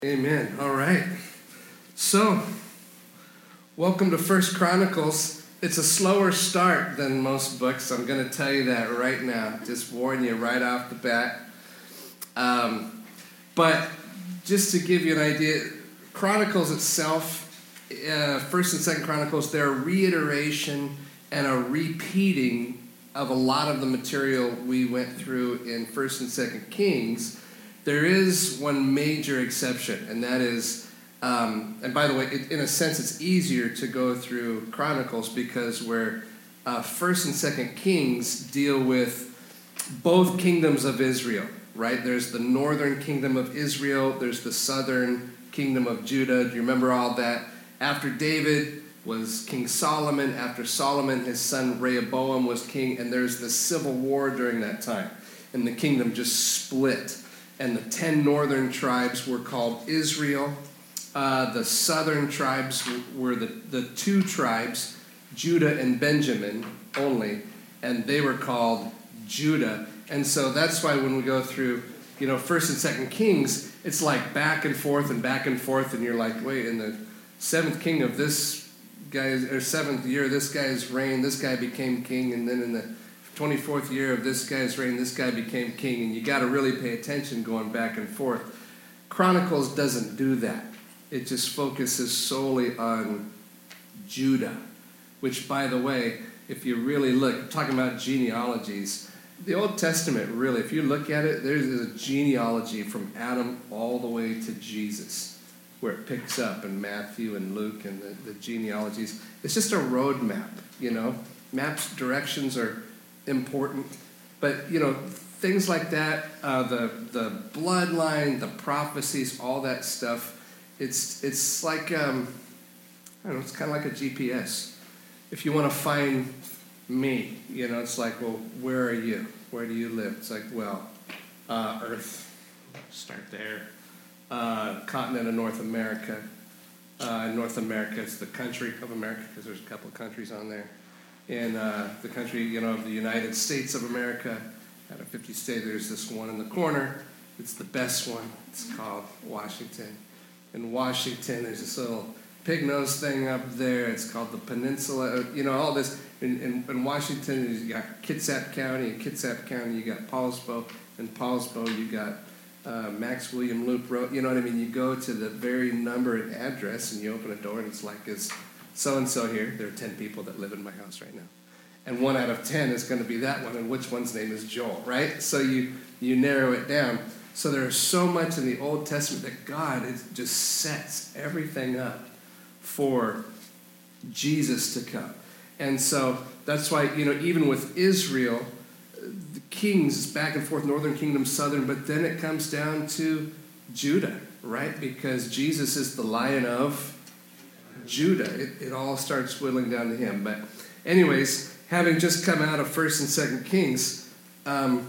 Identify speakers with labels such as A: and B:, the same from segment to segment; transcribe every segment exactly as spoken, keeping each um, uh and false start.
A: Amen. All right. So, welcome to First Chronicles. It's a slower start than most books. I'm going to tell you that right now. Just warn you right off the bat. Um, but just to give you an idea, Chronicles itself, uh, First and Second Chronicles, they're a reiteration and a repeating of a lot of the material we went through in First and Second Kings. There is one major exception, and that is, um, and by the way, it, in a sense, it's easier to go through Chronicles because where uh, First and Second Kings deal with both kingdoms of Israel, right? There's the northern kingdom of Israel, there's the southern kingdom of Judah. Do you remember all that? After David was King Solomon, after Solomon, his son Rehoboam was king, and there's the civil war during that time, and the kingdom just split. And the ten northern tribes were called Israel. Uh, the southern tribes were the, the two tribes, Judah and Benjamin only, and they were called Judah. And so that's why when we go through, you know, First and Second Kings, it's like back and forth and back and forth, and you're like, wait, in the seventh king of this guy's, or seventh year, this guy's reign, this guy became king, and then in the twenty-fourth year of this guy's reign, this guy became king, and you got to really pay attention going back and forth. Chronicles doesn't do that. It just focuses solely on Judah, which, by the way, if you really look, talking about genealogies, the Old Testament, really, if you look at it, there's a genealogy from Adam all the way to Jesus, where it picks up in Matthew and Luke and the, the genealogies. It's just a road map, you know. Maps, directions are important, but you know, things like that, uh, the the bloodline, the prophecies, all that stuff. It's it's like um, I don't know. It's kind of like a G P S. If you want to find me, you know, it's like, well, where are you? Where do you live? It's like, well, uh, Earth. Start there. Uh, continent of North America. Uh, North America, it's the country of America because there's a couple of countries on there. In uh, the country, you know, of the United States of America, out of fifty states, there's this one in the corner. It's the best one. It's called Washington. In Washington, there's this little pig nose thing up there. It's called the Peninsula. You know, all this. In, in, in Washington, you got Kitsap County. In Kitsap County, you got Paulsbo. In Paulsbo, you got uh, Max William Loop Road. You know what I mean? You go to the very number and address, and you open a door, and it's like this. So-and-so here, there are ten people that live in my house right now. And one out of ten is going to be that one, and which one's name is Joel, right? So you, you narrow it down. So there's so much in the Old Testament that God is, just sets everything up for Jesus to come. And so that's why, you know, even with Israel, the kings, back and forth, northern kingdom, southern, but then it comes down to Judah, right? Because Jesus is the Lion of Judah. It, it all starts whittling down to him. But anyways, having just come out of First and Second Kings, um,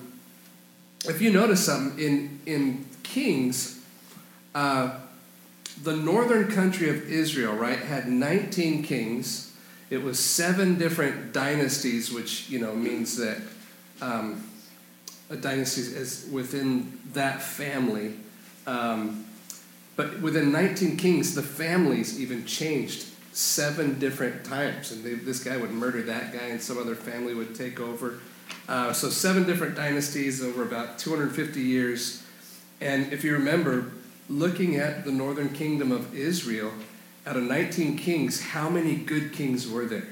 A: if you notice something, in, in Kings, uh, the northern country of Israel, right, had nineteen kings. It was seven different dynasties, which, you know, means that um, a dynasty is within that family. Um But within nineteen kings, the families even changed seven different times. And they, this guy would murder that guy, and some other family would take over. Uh, so seven different dynasties over about two hundred fifty years. And if you remember, looking at the northern kingdom of Israel, out of nineteen kings, how many good kings were there?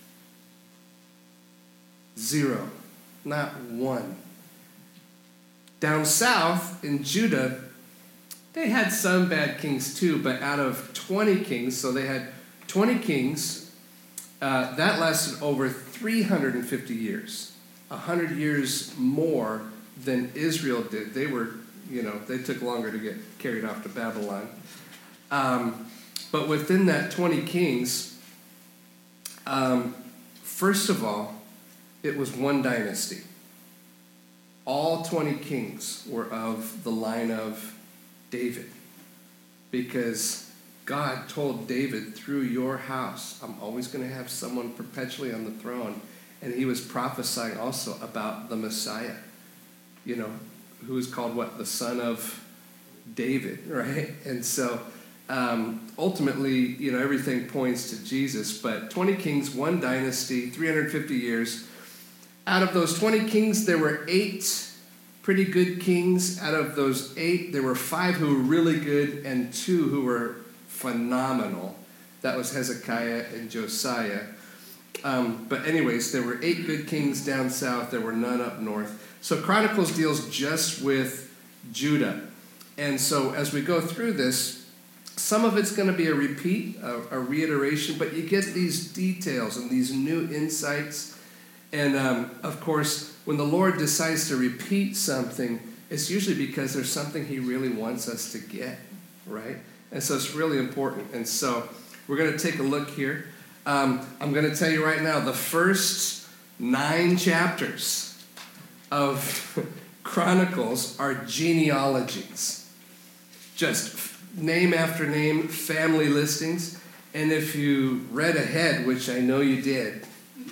A: Zero. Not one. Down south in Judah, they had some bad kings too, but out of twenty kings, so they had twenty kings, uh, that lasted over three hundred fifty years, one hundred years more than Israel did. They were, you know, they took longer to get carried off to Babylon. Um, but within that twenty kings, um, first of all, it was one dynasty. All twenty kings were of the line of David, because God told David, through your house, I'm always going to have someone perpetually on the throne. And he was prophesying also about the Messiah, you know, who is called what? The son of David, right? And so um, ultimately, you know, everything points to Jesus. But twenty kings, one dynasty, three hundred fifty years. Out of those twenty kings, there were eight pretty good kings. Out of those eight, there were five who were really good and two who were phenomenal. That was Hezekiah and Josiah. Um, but anyways, there were eight good kings down south. There were none up north. So Chronicles deals just with Judah. And so as we go through this, some of it's going to be a repeat, a, a reiteration, but you get these details and these new insights. And um, of course, when the Lord decides to repeat something, it's usually because there's something he really wants us to get, right? And so it's really important. And so we're going to take a look here. Um, I'm going to tell you right now, the first nine chapters of Chronicles are genealogies. Just name after name, family listings. And if you read ahead, which I know you did,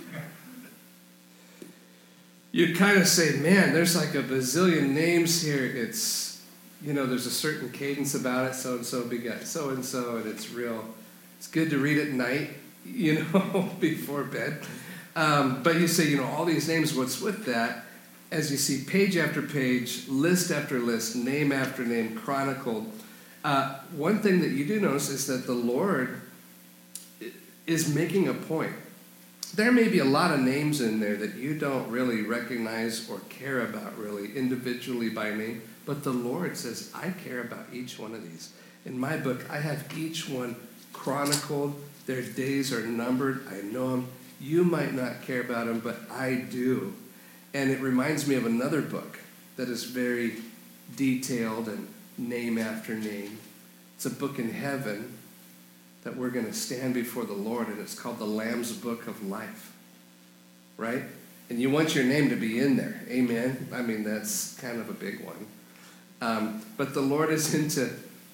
A: you kind of say, man, there's like a bazillion names here. It's, you know, there's a certain cadence about it. So-and-so begot so-and-so, and it's real. It's good to read at night, you know, before bed. Um, but you say, you know, all these names, what's with that? As you see page after page, list after list, name after name, chronicled. Uh, one thing that you do notice is that the Lord is making a point. There may be a lot of names in there that you don't really recognize or care about really individually by name, but the Lord says, I care about each one of these. In my book, I have each one chronicled. Their days are numbered. I know them. You might not care about them, but I do. And it reminds me of another book that is very detailed and name after name. It's a book in heaven that we're going to stand before the Lord, and it's called the Lamb's Book of Life, right? And you want your name to be in there, amen? I mean, that's kind of a big one. Um, but the Lord is into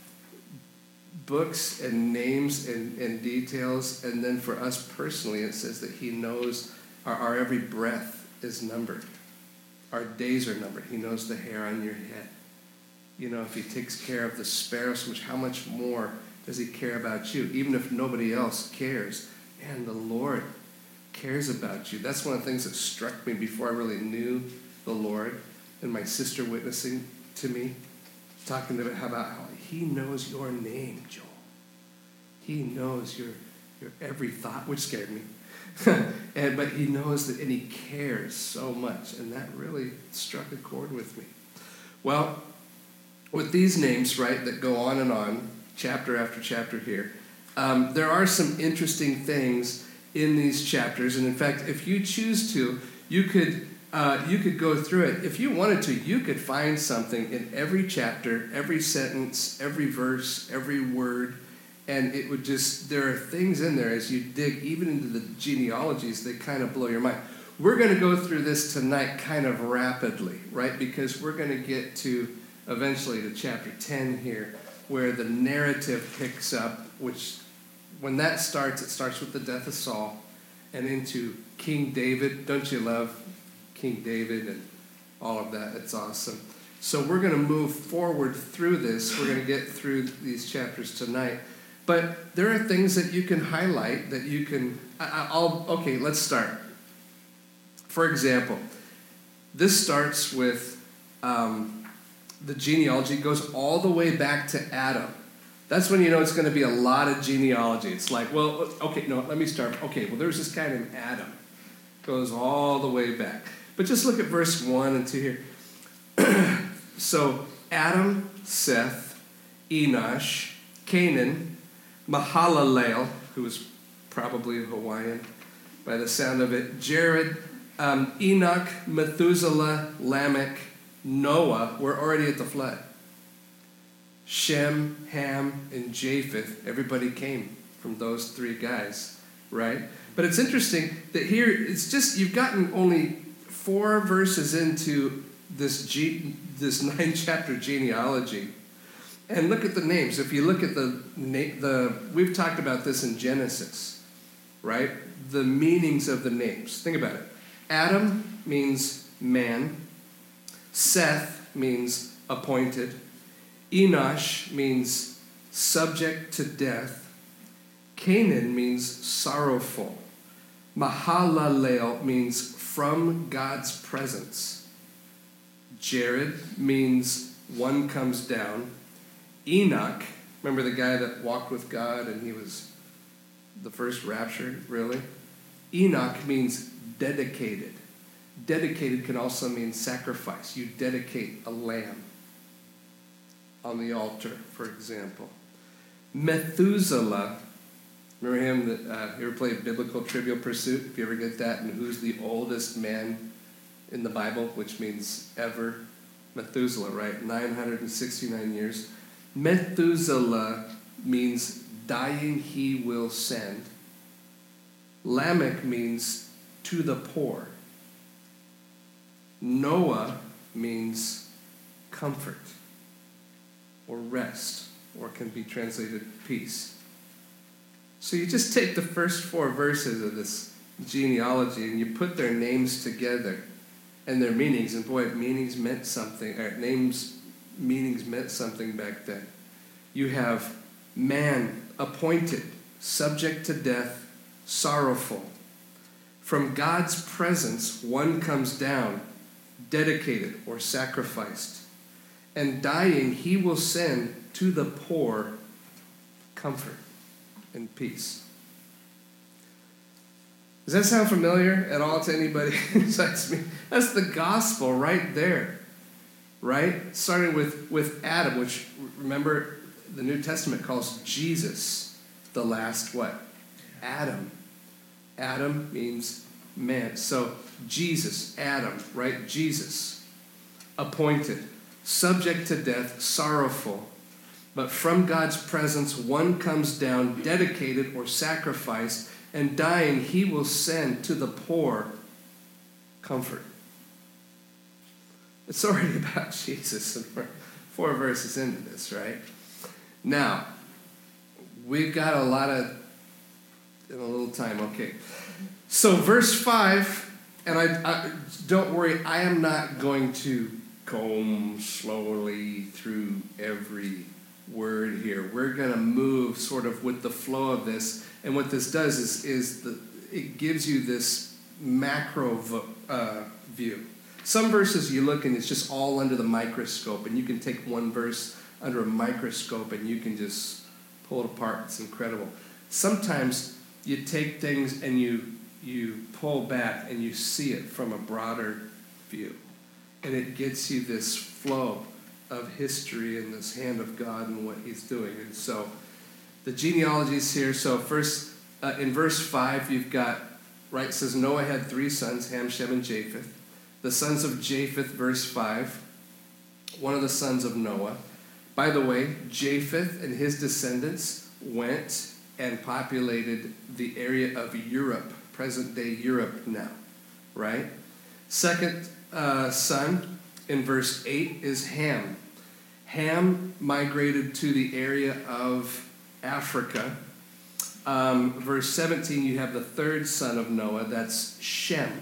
A: books and names and, and details, and then for us personally, it says that he knows our, our every breath is numbered. Our days are numbered. He knows the hair on your head. You know, if he takes care of the sparrows, which how much more does he care about you? Even if nobody else cares. Man, the Lord cares about you. That's one of the things that struck me before I really knew the Lord, and my sister witnessing to me, talking about how, about how he knows your name, Joel. He knows your, your every thought, which scared me. and But he knows that, and he cares so much. And that really struck a chord with me. Well, with these names, right, that go on and on, chapter after chapter here, um, there are some interesting things in these chapters. And in fact, if you choose to, you could uh, you could go through it. If you wanted to, you could find something in every chapter, every sentence, every verse, every word, and it would just, there are things in there as you dig even into the genealogies that kind of blow your mind. We're going to go through this tonight kind of rapidly, right? Because we're going to get to eventually to chapter ten here, where the narrative picks up, which when that starts, it starts with the death of Saul and into King David. Don't you love King David and all of that? It's awesome. So we're going to move forward through this. We're going to get through these chapters tonight. But there are things that you can highlight that you can, I, I'll, okay, let's start. For example, this starts with um, the genealogy goes all the way back to Adam. That's when you know it's going to be a lot of genealogy. It's like, well, okay, no, let me start. Okay, well, there's this guy named Adam. Goes all the way back. But just look at verse one and two here. So, Adam, Seth, Enosh, Canaan, Mahalalel, who was probably a Hawaiian by the sound of it, Jared, um, Enoch, Methuselah, Lamech, Noah were already at the flood. Shem, Ham, and Japheth, everybody came from those three guys, right? But it's interesting that here, it's just, you've gotten only four verses into this ge- this nine-chapter genealogy. And look at the names. If you look at the, the, we've talked about this in Genesis, right? The meanings of the names. Think about it. Adam means man. Seth means appointed. Enosh means subject to death. Canaan means sorrowful. Mahalalel means from God's presence. Jared means one comes down. Enoch, remember the guy that walked with God and he was the first raptured, really? Enoch means dedicated. Dedicated can also mean sacrifice. You dedicate a lamb on the altar, for example. Methuselah, remember him that uh, you ever played Biblical Trivial Pursuit? If you ever get that, and who's the oldest man in the Bible, which means ever? Methuselah, right? nine hundred sixty-nine years. Methuselah means dying he will send. Lamech means to the poor. Noah means comfort or rest, or can be translated peace. So you just take the first four verses of this genealogy and you put their names together and their meanings, and boy, meanings meant something, or names, meanings meant something back then. You have man appointed, subject to death, sorrowful. From God's presence, one comes down, dedicated or sacrificed. And dying, he will send to the poor comfort and peace. Does that sound familiar at all to anybody besides me? That's the gospel right there, right? Starting with, with Adam, which, remember, the New Testament calls Jesus the last what? Adam. Adam means man. So Jesus, Adam, right? Jesus, appointed, subject to death, sorrowful. But from God's presence, one comes down, dedicated or sacrificed, and dying, he will send to the poor comfort. It's already about Jesus, and we're four verses into this, right? Now, we've got a lot of, in a little time, okay. So verse five, and I, I don't worry, I am not going to comb slowly through every word here. We're going to move sort of with the flow of this. And what this does is, is the, it gives you this macro uh, view. Some verses you look and it's just all under the microscope, and you can take one verse under a microscope and you can just pull it apart. It's incredible. Sometimes you take things and you you pull back and you see it from a broader view. And it gets you this flow of history and this hand of God and what he's doing. And so the genealogy is here. So first, uh, in verse five, you've got, right, it says Noah had three sons, Ham, Shem, and Japheth. The sons of Japheth, verse five, one of the sons of Noah. By the way, Japheth and his descendants went and populated the area of Europe, present-day Europe now, right? Second uh, son, in verse eight, is Ham. Ham migrated to the area of Africa. Um, verse seventeen, you have the third son of Noah, that's Shem.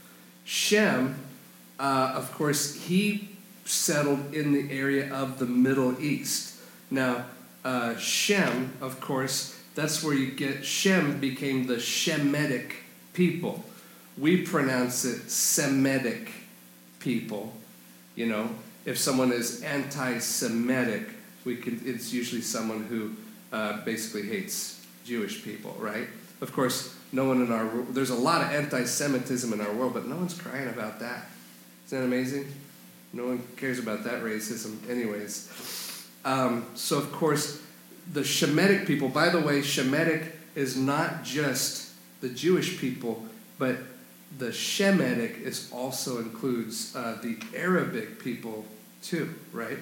A: Shem, uh, of course, he settled in the area of the Middle East. Now, uh, Shem, of course, that's where you get, Shem became the Shemitic people. We pronounce it Semitic people. You know, if someone is anti-Semitic, we can, it's usually someone who uh, basically hates Jewish people, right? Of course, no one in our, there's a lot of anti-Semitism in our world, but no one's crying about that. Isn't that amazing? No one cares about that racism anyways. Um, so, of course, the Shemitic people, by the way, Shemitic is not just the Jewish people, but the Shemitic is also includes uh, the Arabic people too, right?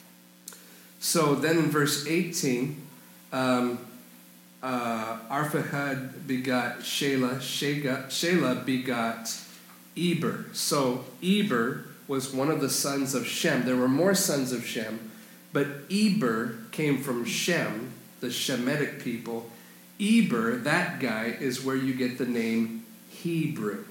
A: So then in verse eighteen, um, uh, Arphaxad begot Shelah, Shelah, Shelah begot Eber. So Eber was one of the sons of Shem. There were more sons of Shem, but Eber came from Shem, the Shemitic people. Eber, that guy, is where you get the name Hebrew.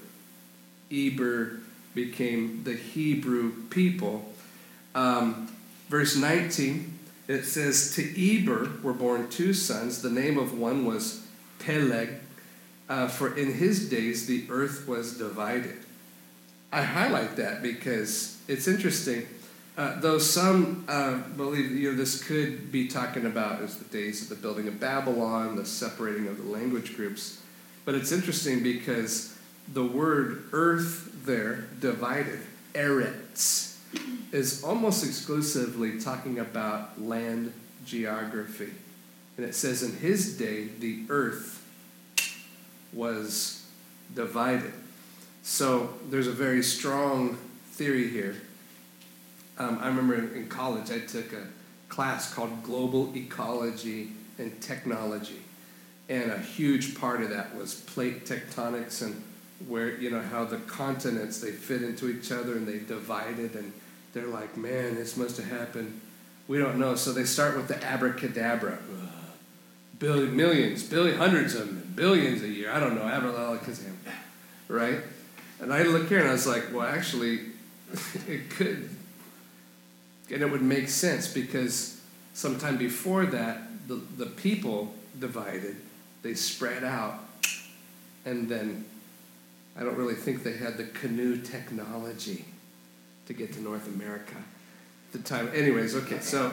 A: Eber became the Hebrew people. Um, verse nineteen, It says, to Eber were born two sons. The name of one was Peleg, uh, for in his days the earth was divided. I highlight that because it's interesting. Uh, though some uh, believe you know, this could be talking about as the days of the building of Babylon, the separating of the language groups. But it's interesting because the word earth there, divided, eretz, is almost exclusively talking about land geography. And it says in his day, the earth was divided. So there's a very strong theory here. Um, I remember in college I took a class called Global Ecology and Technology. And a huge part of that was plate tectonics and where, you know, how the continents, they fit into each other and they divided. And they're like, man, this must have happened. We don't know. So they start with the abracadabra. Billion, millions, billion, hundreds of them, billions a year. I don't know. Abracadabra, right? And I look here and I was like, well, actually, it could. And it would make sense because sometime before that, the, the people divided. They spread out. And then I don't really think they had the canoe technology to get to North America at the time. Anyways, okay, so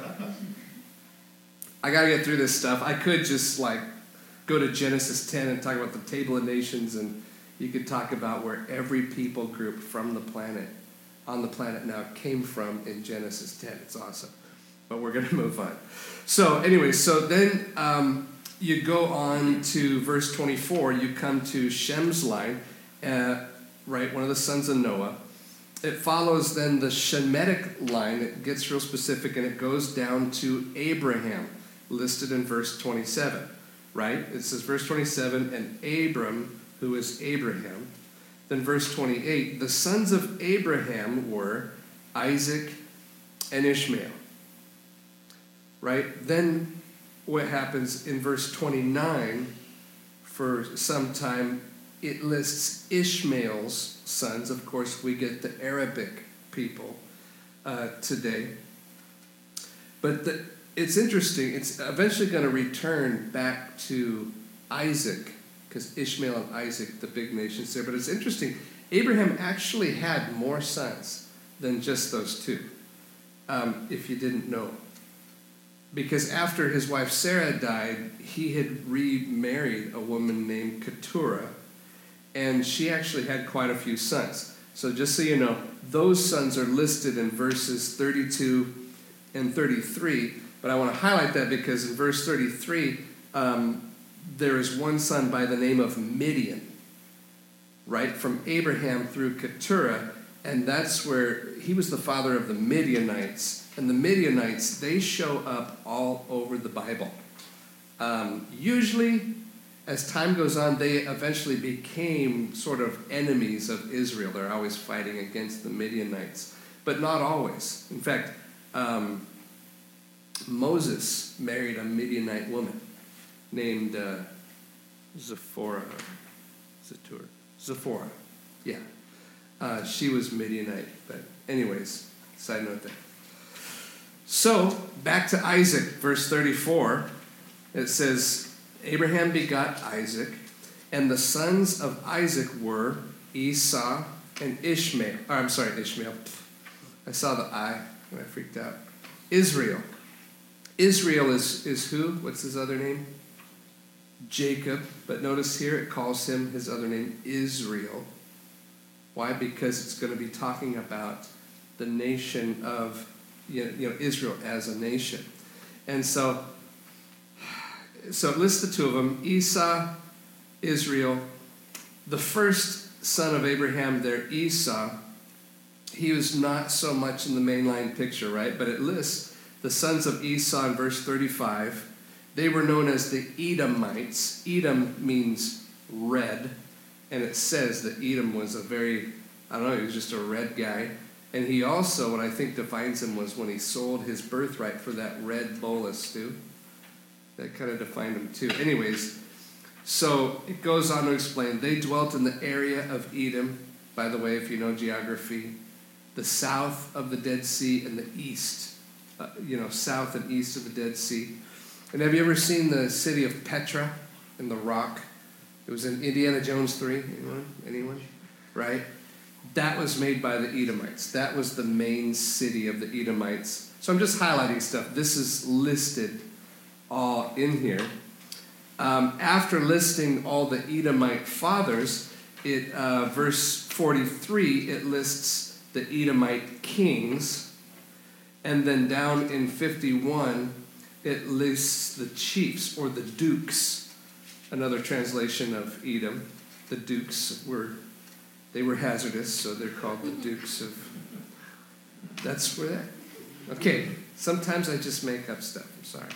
A: I got to get through this stuff. I could just like go to Genesis ten and talk about the Table of Nations, and you could talk about where every people group from the planet, on the planet now, came from in Genesis ten. It's awesome. But we're going to move on. So anyway, so then um, you go on to verse twenty-four. You come to Shem's line, uh, right, one of the sons of Noah. It follows then the Shemitic line. It gets real specific, and it goes down to Abraham, listed in verse twenty-seven, right? It says verse twenty-seven, and Abram, who is Abraham. Then verse twenty-eight, the sons of Abraham were Isaac and Ishmael, right? Then what happens in verse twenty-nine, for some time, it lists Ishmael's sons. Of course, we get the Arabic people uh, today. But the, it's interesting. It's eventually going to return back to Isaac, because Ishmael and Isaac, the big nations there. But it's interesting. Abraham actually had more sons than just those two, um, if you didn't know. Because after his wife Sarah died, he had remarried a woman named Keturah, and she actually had quite a few sons. So just so you know, those sons are listed in verses thirty-two and thirty-three, but I want to highlight that because in verse thirty-three, um, there is one son by the name of Midian, right, from Abraham through Keturah, and that's where he was the father of the Midianites. And the Midianites, they show up all over the Bible. Um, usually, as time goes on, they eventually became sort of enemies of Israel. They're always fighting against the Midianites, but not always. In fact, um, Moses married a Midianite woman named uh, Zipporah. Zipporah. Zipporah. Yeah. Uh, she was Midianite. But anyways, side note there. So, back to Isaac, verse thirty-four. It says, Abraham begot Isaac, and the sons of Isaac were Esau and Ishmael. Oh, I'm sorry, Ishmael. I saw the I, and I freaked out. Israel. Israel is, is who? What's his other name? Jacob. But notice here it calls him, his other name, Israel. Why? Because it's going to be talking about the nation of, you know, you know, Israel as a nation. And so, so it lists the two of them, Esau, Israel. The first son of Abraham there, Esau, he was not so much in the mainline picture, right? But it lists the sons of Esau in verse thirty-five. They were known as the Edomites. Edom means red. And it says that Edom was a very, I don't know, he was just a red guy. And he also, what I think defines him, was when he sold his birthright for that red bowl of stew. That kind of defined him too. Anyways, so it goes on to explain, they dwelt in the area of Edom, by the way, if you know geography, the south of the Dead Sea and the east uh, you know, south and east of the Dead Sea. And have you ever seen the city of Petra in the rock? It was in Indiana Jones three. Anyone? Anyone? Right? That was made by the Edomites. That was the main city of the Edomites. So I'm just highlighting stuff. This is listed all in here. Um, after listing all the Edomite fathers, it uh, verse forty-three, it lists the Edomite kings. And then down in fifty-one, it lists the chiefs or the dukes. Another translation of Edom. The dukes were, they were hazardous, so they're called the dukes of, that's where that, okay, sometimes I just make up stuff, I'm sorry.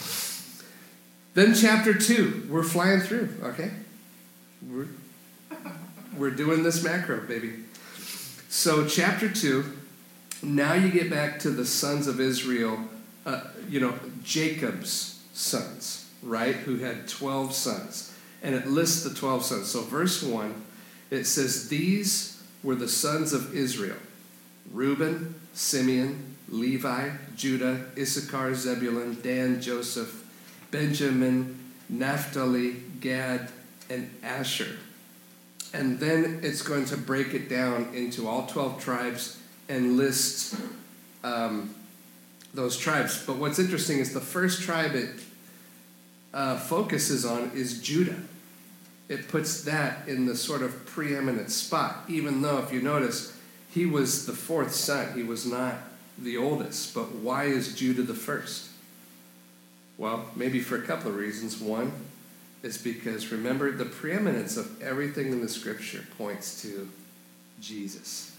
A: Then chapter two, we're flying through, okay? We're, we're doing this macro, baby. So chapter two, now you get back to the sons of Israel, uh, you know, Jacob's sons, right? Who had twelve sons. And it lists the twelve sons. So verse one, it says, these were the sons of Israel. Reuben, Simeon, Levi, Judah, Issachar, Zebulun, Dan, Joseph, Benjamin, Naphtali, Gad, and Asher. And then it's going to break it down into all twelve tribes and list um, those tribes. But what's interesting is the first tribe it uh, focuses on is Judah. It puts that in the sort of preeminent spot, even though, if you notice, he was the fourth son. He was not the oldest. But why is Judah the first? Well, maybe for a couple of reasons. One is because, remember, the preeminence of everything in the Scripture points to Jesus.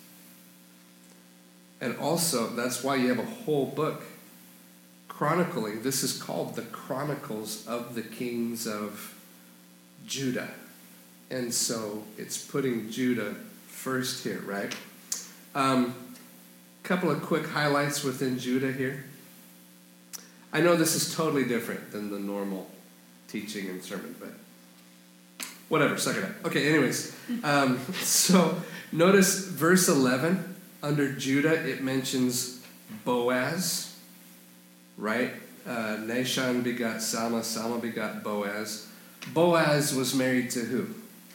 A: And also, that's why you have a whole book chronicling. This is called the Chronicles of the Kings of Judah. And so it's putting Judah first here, right? A um, couple of quick highlights within Judah here. I know this is totally different than the normal teaching and sermon, but whatever, suck it up. Okay, anyways. Um, so notice verse eleven, under Judah, it mentions Boaz, right? Uh, Nahshon begot Salma, Salma begot Boaz. Boaz was married to who?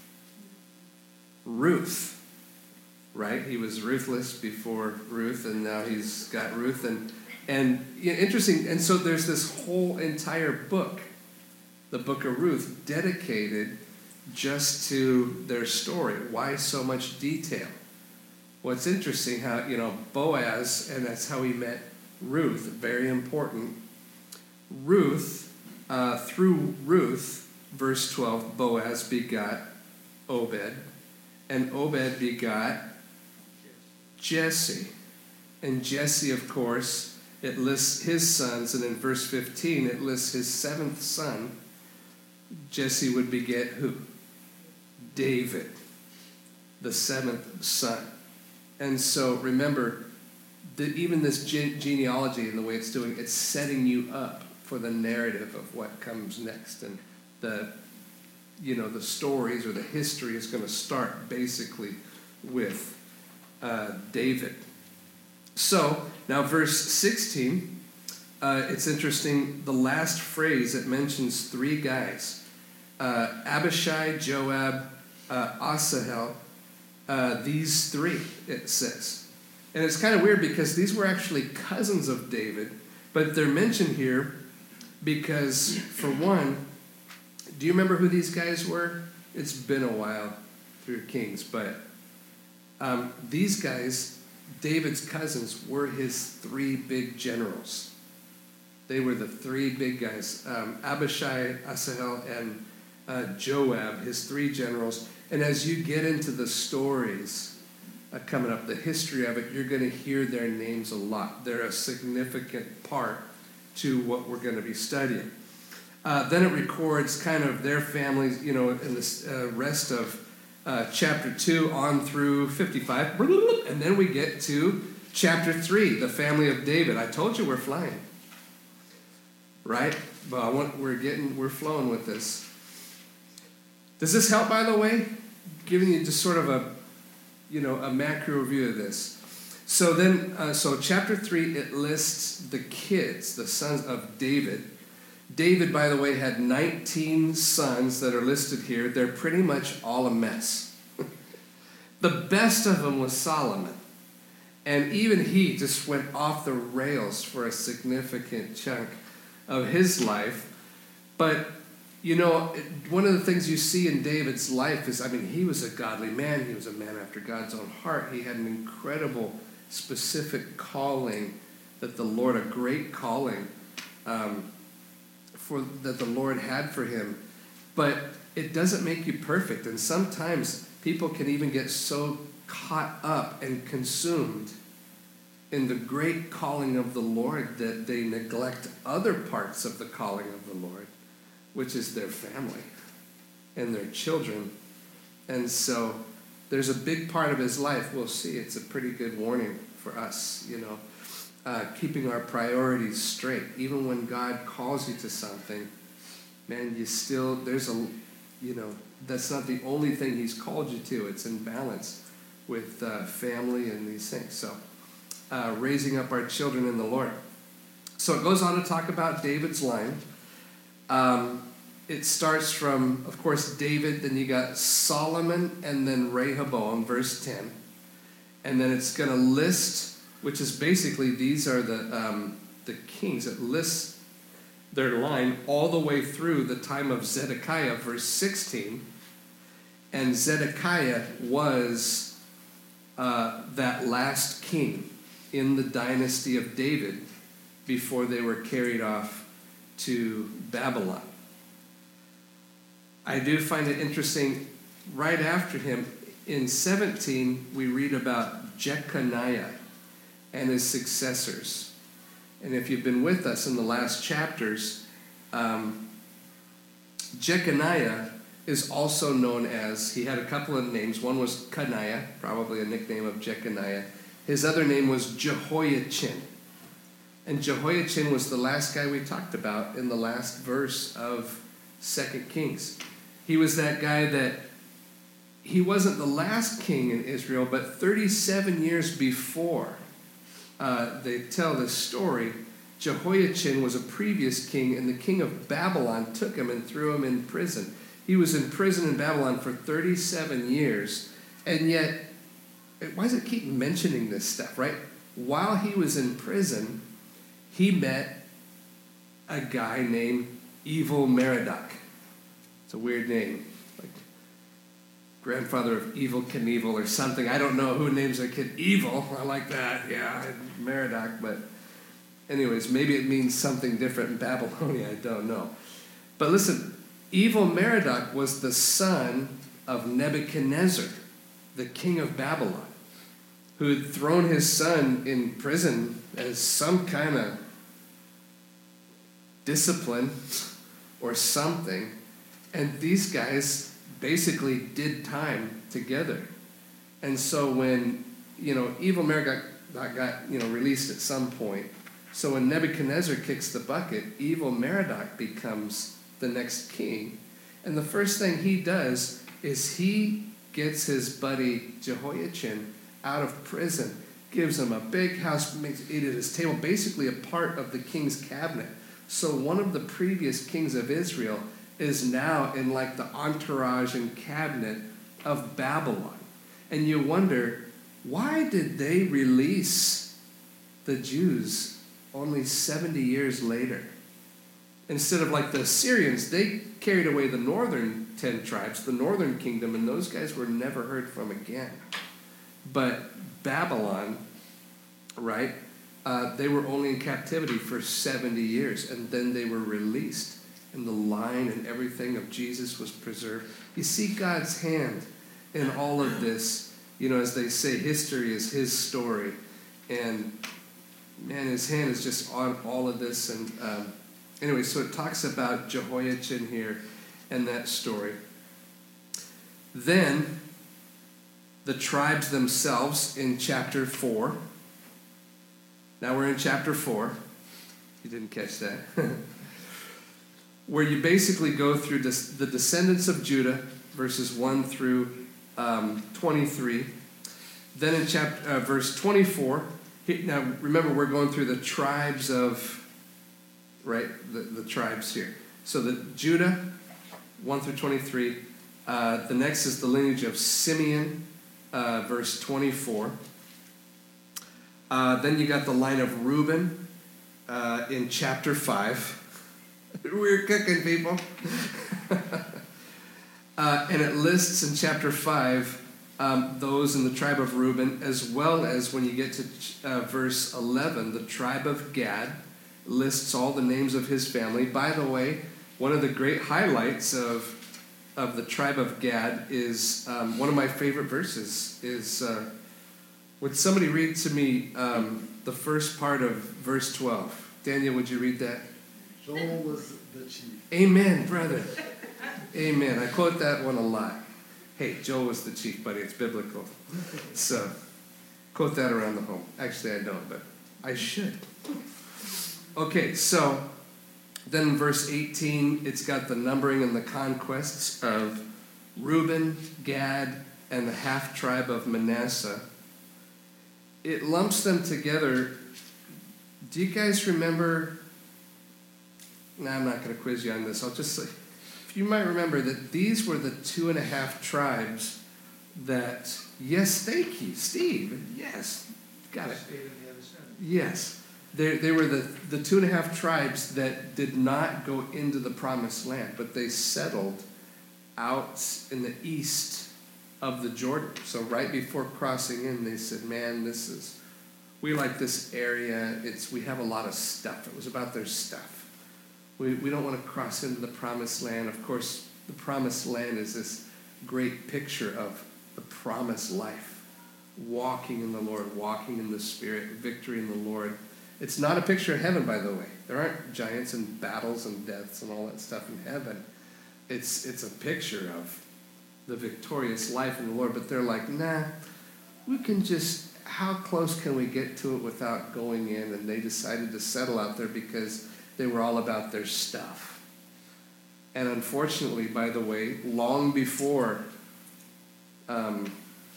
A: Ruth, right? He was ruthless before Ruth, and now he's got Ruth. And And you know, interesting, and so there's this whole entire book, the book of Ruth, dedicated just to their story. Why so much detail? What's interesting, how, you know, Boaz, and that's how he met Ruth, very important. Ruth, uh, through Ruth, verse twelve, Boaz begot Obed, and Obed begot Jesse. And Jesse, of course, it lists his sons, and in verse fifteen, it lists his seventh son. Jesse would beget who? David, the seventh son. And so remember, that even this gene- genealogy and the way it's doing, it's setting you up for the narrative of what comes next. And the, you know, the stories or the history is going to start basically with uh, David. So, now verse sixteen, uh, it's interesting, the last phrase, it mentions three guys. Uh, Abishai, Joab, uh, Asahel, uh, these three, it says. And it's kind of weird because these were actually cousins of David, but they're mentioned here because, for one, do you remember who these guys were? It's been a while through Kings, but um, these guys, David's cousins, were his three big generals. They were the three big guys, um, Abishai, Asahel, and uh, Joab, his three generals. And as you get into the stories uh, coming up, the history of it, you're going to hear their names a lot. They're a significant part to what we're going to be studying. Uh, then it records kind of their families, you know, in the uh, rest of uh, chapter two on through fifty-five. And then we get to chapter three, the family of David. I told you we're flying. Right? But I want, we're getting, we're flowing with this. Does this help, by the way? Giving you just sort of a, you know, a macro view of this. So then, uh, so chapter three, it lists the kids, the sons of David. David, by the way, had nineteen sons that are listed here. They're pretty much all a mess. The best of them was Solomon. And even he just went off the rails for a significant chunk of his life. But, you know, one of the things you see in David's life is, I mean, he was a godly man. He was a man after God's own heart. He had an incredible, specific calling that the Lord, a great calling um, for that the Lord had for him. But it doesn't make you perfect. And sometimes people can even get so caught up and consumed in the great calling of the Lord that they neglect other parts of the calling of the Lord, which is their family and their children. And so there's a big part of his life. We'll see. It's a pretty good warning for us, you know, uh, keeping our priorities straight. Even when God calls you to something, man, you still, there's a, you know, that's not the only thing he's called you to. It's in balance with uh, family and these things. So uh, raising up our children in the Lord. So it goes on to talk about David's line. Um, it starts from, of course, David, then you got Solomon, and then Rehoboam, verse ten. And then it's going to list, which is basically, these are the um, the kings. It lists their line all the way through the time of Zedekiah, verse sixteen. And Zedekiah was uh, that last king in the dynasty of David before they were carried off to Babylon. I do find it interesting, right after him, in seventeen, we read about Jeconiah and his successors. And if you've been with us in the last chapters, um, Jeconiah is also known as, he had a couple of names. One was Coniah, probably a nickname of Jeconiah. His other name was Jehoiachin. And Jehoiachin was the last guy we talked about in the last verse of Second Kings. He was that guy that, he wasn't the last king in Israel, but thirty-seven years before uh, they tell this story, Jehoiachin was a previous king, and the king of Babylon took him and threw him in prison. He was in prison in Babylon for thirty-seven years, and yet, why does it keep mentioning this stuff, right? While he was in prison, he met a guy named Evil Merodach. It's a weird name, like grandfather of Evil Knievel or something. I don't know who names their kid Evil. I like that, yeah, Merodach. But anyways, maybe it means something different in Babylonia. I don't know. But listen, Evil Merodach was the son of Nebuchadnezzar, the king of Babylon, who had thrown his son in prison as some kind of discipline or something. And these guys basically did time together. And so when, you know, Evil Merodach got, got, you know, released at some point, so when Nebuchadnezzar kicks the bucket, Evil Merodach becomes the next king. And the first thing he does is he gets his buddy Jehoiachin out of prison, gives him a big house, makes eat at his table, basically a part of the king's cabinet. So one of the previous kings of Israel is now in like the entourage and cabinet of Babylon. And you wonder, why did they release the Jews only seventy years later? Instead of like the Assyrians, they carried away the northern ten tribes, the northern kingdom, and those guys were never heard from again. But Babylon, right, uh, they were only in captivity for seventy years, and then they were released. And the line and everything of Jesus was preserved. You see God's hand in all of this. You know, as they say, history is his story. And, man, his hand is just on all of this. And um, anyway, so it talks about Jehoiachin here and that story. Then, the tribes themselves in chapter four. Now we're in chapter four. You didn't catch that. Where you basically go through this, the descendants of Judah, verses one through um, twenty-three. Then in chapter uh, verse twenty-four, he, now remember we're going through the tribes of, right, the, the tribes here. So the Judah, one through twenty-three. Uh, the next is the lineage of Simeon, uh, verse twenty-four. Uh, then you got the line of Reuben uh, in chapter five. We're cooking, people. uh, and it lists in chapter five um, those in the tribe of Reuben, as well as when you get to uh, verse eleven, the tribe of Gad lists all the names of his family. By the way, one of the great highlights of of the tribe of Gad is um, one of my favorite verses is, uh, would somebody read to me um, the first part of verse twelve? Daniel, would you read that?
B: Joel was the chief.
A: Amen, brother. Amen. I quote that one a lot. Hey, Joel was the chief, buddy. It's biblical. So, quote that around the home. Actually, I don't, but I should. Okay, so then in verse eighteen, it's got the numbering and the conquests of Reuben, Gad, and the half-tribe of Manasseh. It lumps them together. Do you guys remember? No, I'm not going to quiz you on this. I'll just say, if you might remember that these were the two and a half tribes that, yes, thank you, Steve. Yes, got it. Yes. They, they were the, the two and a half tribes that did not go into the promised land, but they settled out in the east of the Jordan. So right before crossing in, they said, man, this is, we like this area. It's, we have a lot of stuff. It was about their stuff. We, we don't want to cross into the promised land. Of course, the promised land is this great picture of the promised life. Walking in the Lord, walking in the Spirit, victory in the Lord. It's not a picture of heaven, by the way. There aren't giants and battles and deaths and all that stuff in heaven. It's it's a picture of the victorious life in the Lord. But they're like, nah, we can just, how close can we get to it without going in? And they decided to settle out there because they were all about their stuff. And unfortunately, by the way, long before um,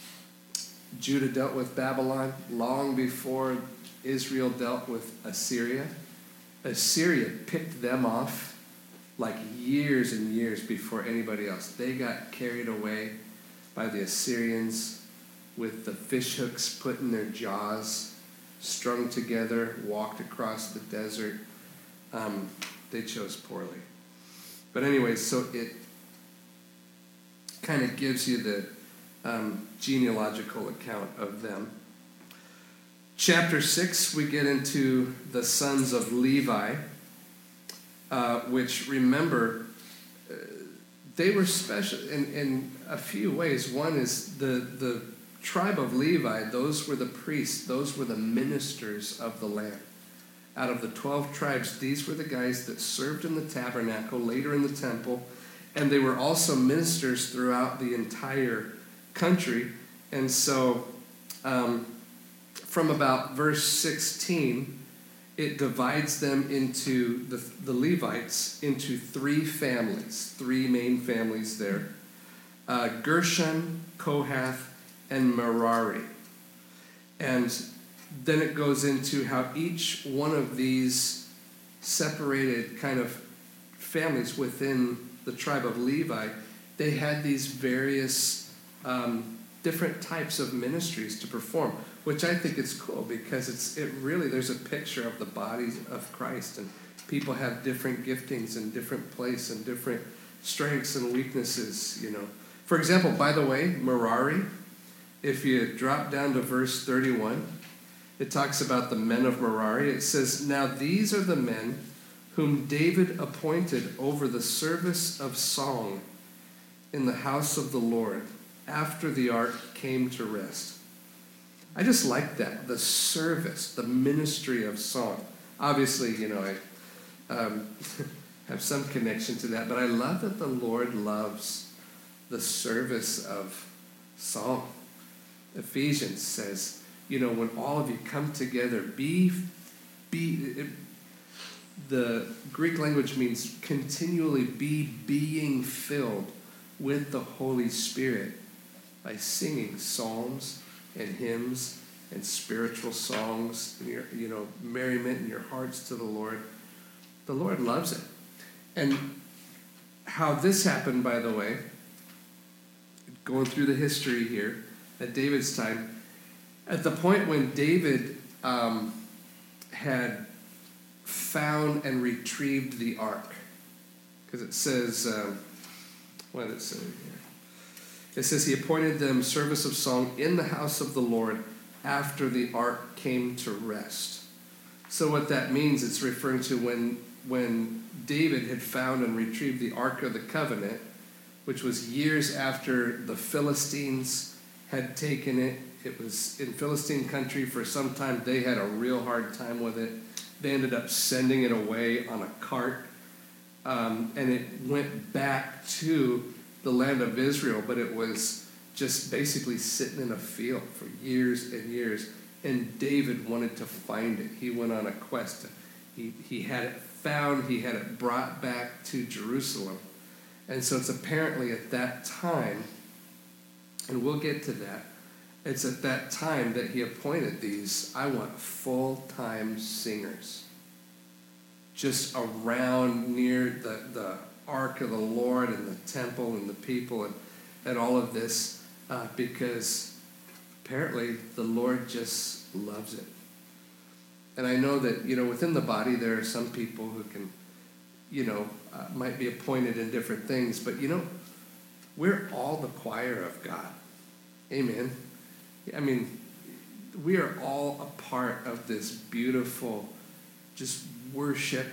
A: Judah dealt with Babylon, long before Israel dealt with Assyria, Assyria picked them off like years and years before anybody else. They got carried away by the Assyrians with the fish hooks put in their jaws, strung together, walked across the desert. Um, they chose poorly. But anyway, so it kind of gives you the um, genealogical account of them. Chapter six, we get into the sons of Levi, uh, which, remember, uh, they were special in, in a few ways. One is the, the tribe of Levi, those were the priests, those were the ministers of the land. Out of the twelve tribes, these were the guys that served in the tabernacle, later in the temple, and they were also ministers throughout the entire country. And so um, from about verse sixteen, it divides them into, the, the Levites, into three families, three main families there. Uh, Gershon, Kohath, and Merari. And then it goes into how each one of these separated kind of families within the tribe of Levi, they had these various um, different types of ministries to perform, which I think is cool because it's it really, there's a picture of the body of Christ, and people have different giftings and different place and different strengths and weaknesses, you know. For example, by the way, Merari, if you drop down to verse thirty-one, it talks about the men of Merari. It says, now these are the men whom David appointed over the service of song in the house of the Lord after the ark came to rest. I just like that, the service, the ministry of song. Obviously, you know, I um, have some connection to that, but I love that the Lord loves the service of song. Ephesians says, you know, when all of you come together, be, be, it, the Greek language means continually be being filled with the Holy Spirit by singing psalms, and hymns and spiritual songs, and your, you know, merriment in your hearts to the Lord. The Lord loves it. And how this happened, by the way, going through the history here, at David's time, at the point when David um, had found and retrieved the ark, because it says, um, what did it say here? It says he appointed them service of song in the house of the Lord after the ark came to rest. So what that means, it's referring to when when David had found and retrieved the Ark of the Covenant, which was years after the Philistines had taken it. It was in Philistine country for some time. They had a real hard time with it. They ended up sending it away on a cart, um, and it went back to the land of Israel, but it was just basically sitting in a field for years and years, and David wanted to find it. He went on a quest. He, he had it found, he had it brought back to Jerusalem. And so it's apparently at that time, and we'll get to that, it's at that time that he appointed these, I want full-time singers, just around near the, the Ark of the Lord and the temple and the people and, and all of this, uh, because apparently the Lord just loves it. And I know that, you know, within the body there are some people who can, you know, uh, might be appointed in different things. But, you know, we're all the choir of God. Amen. I mean, we are all a part of this beautiful, just worship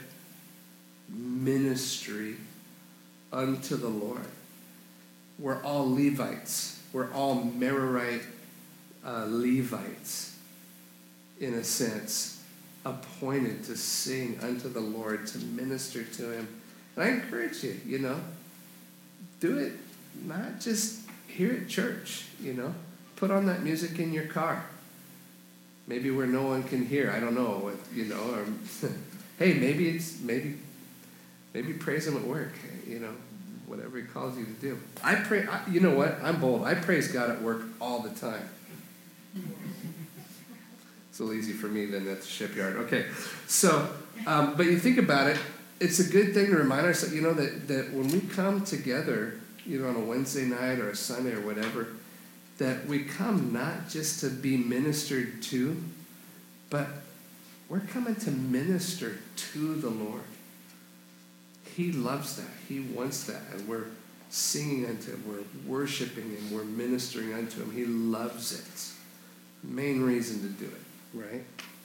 A: ministry unto the Lord. We're all Levites. We're all Merarite uh, Levites, in a sense, appointed to sing unto the Lord, to minister to him. And I encourage you, you know, do it not just here at church, you know. Put on that music in your car. Maybe where no one can hear. I don't know, what, you know. Or, hey, maybe it's, maybe, maybe praise him at work, you know, whatever he calls you to do. I pray, I, you know what? I'm bold. I praise God at work all the time. It's a little easy for me then at the shipyard. Okay, so, um, but you think about it, it's a good thing to remind ourselves, you know, that, that when we come together, you know, on a Wednesday night or a Sunday or whatever, that we come not just to be ministered to, but we're coming to minister to the Lord. He loves that. He wants that. And we're singing unto him. We're worshiping him. We're ministering unto him. He loves it. Main reason to do it. Right?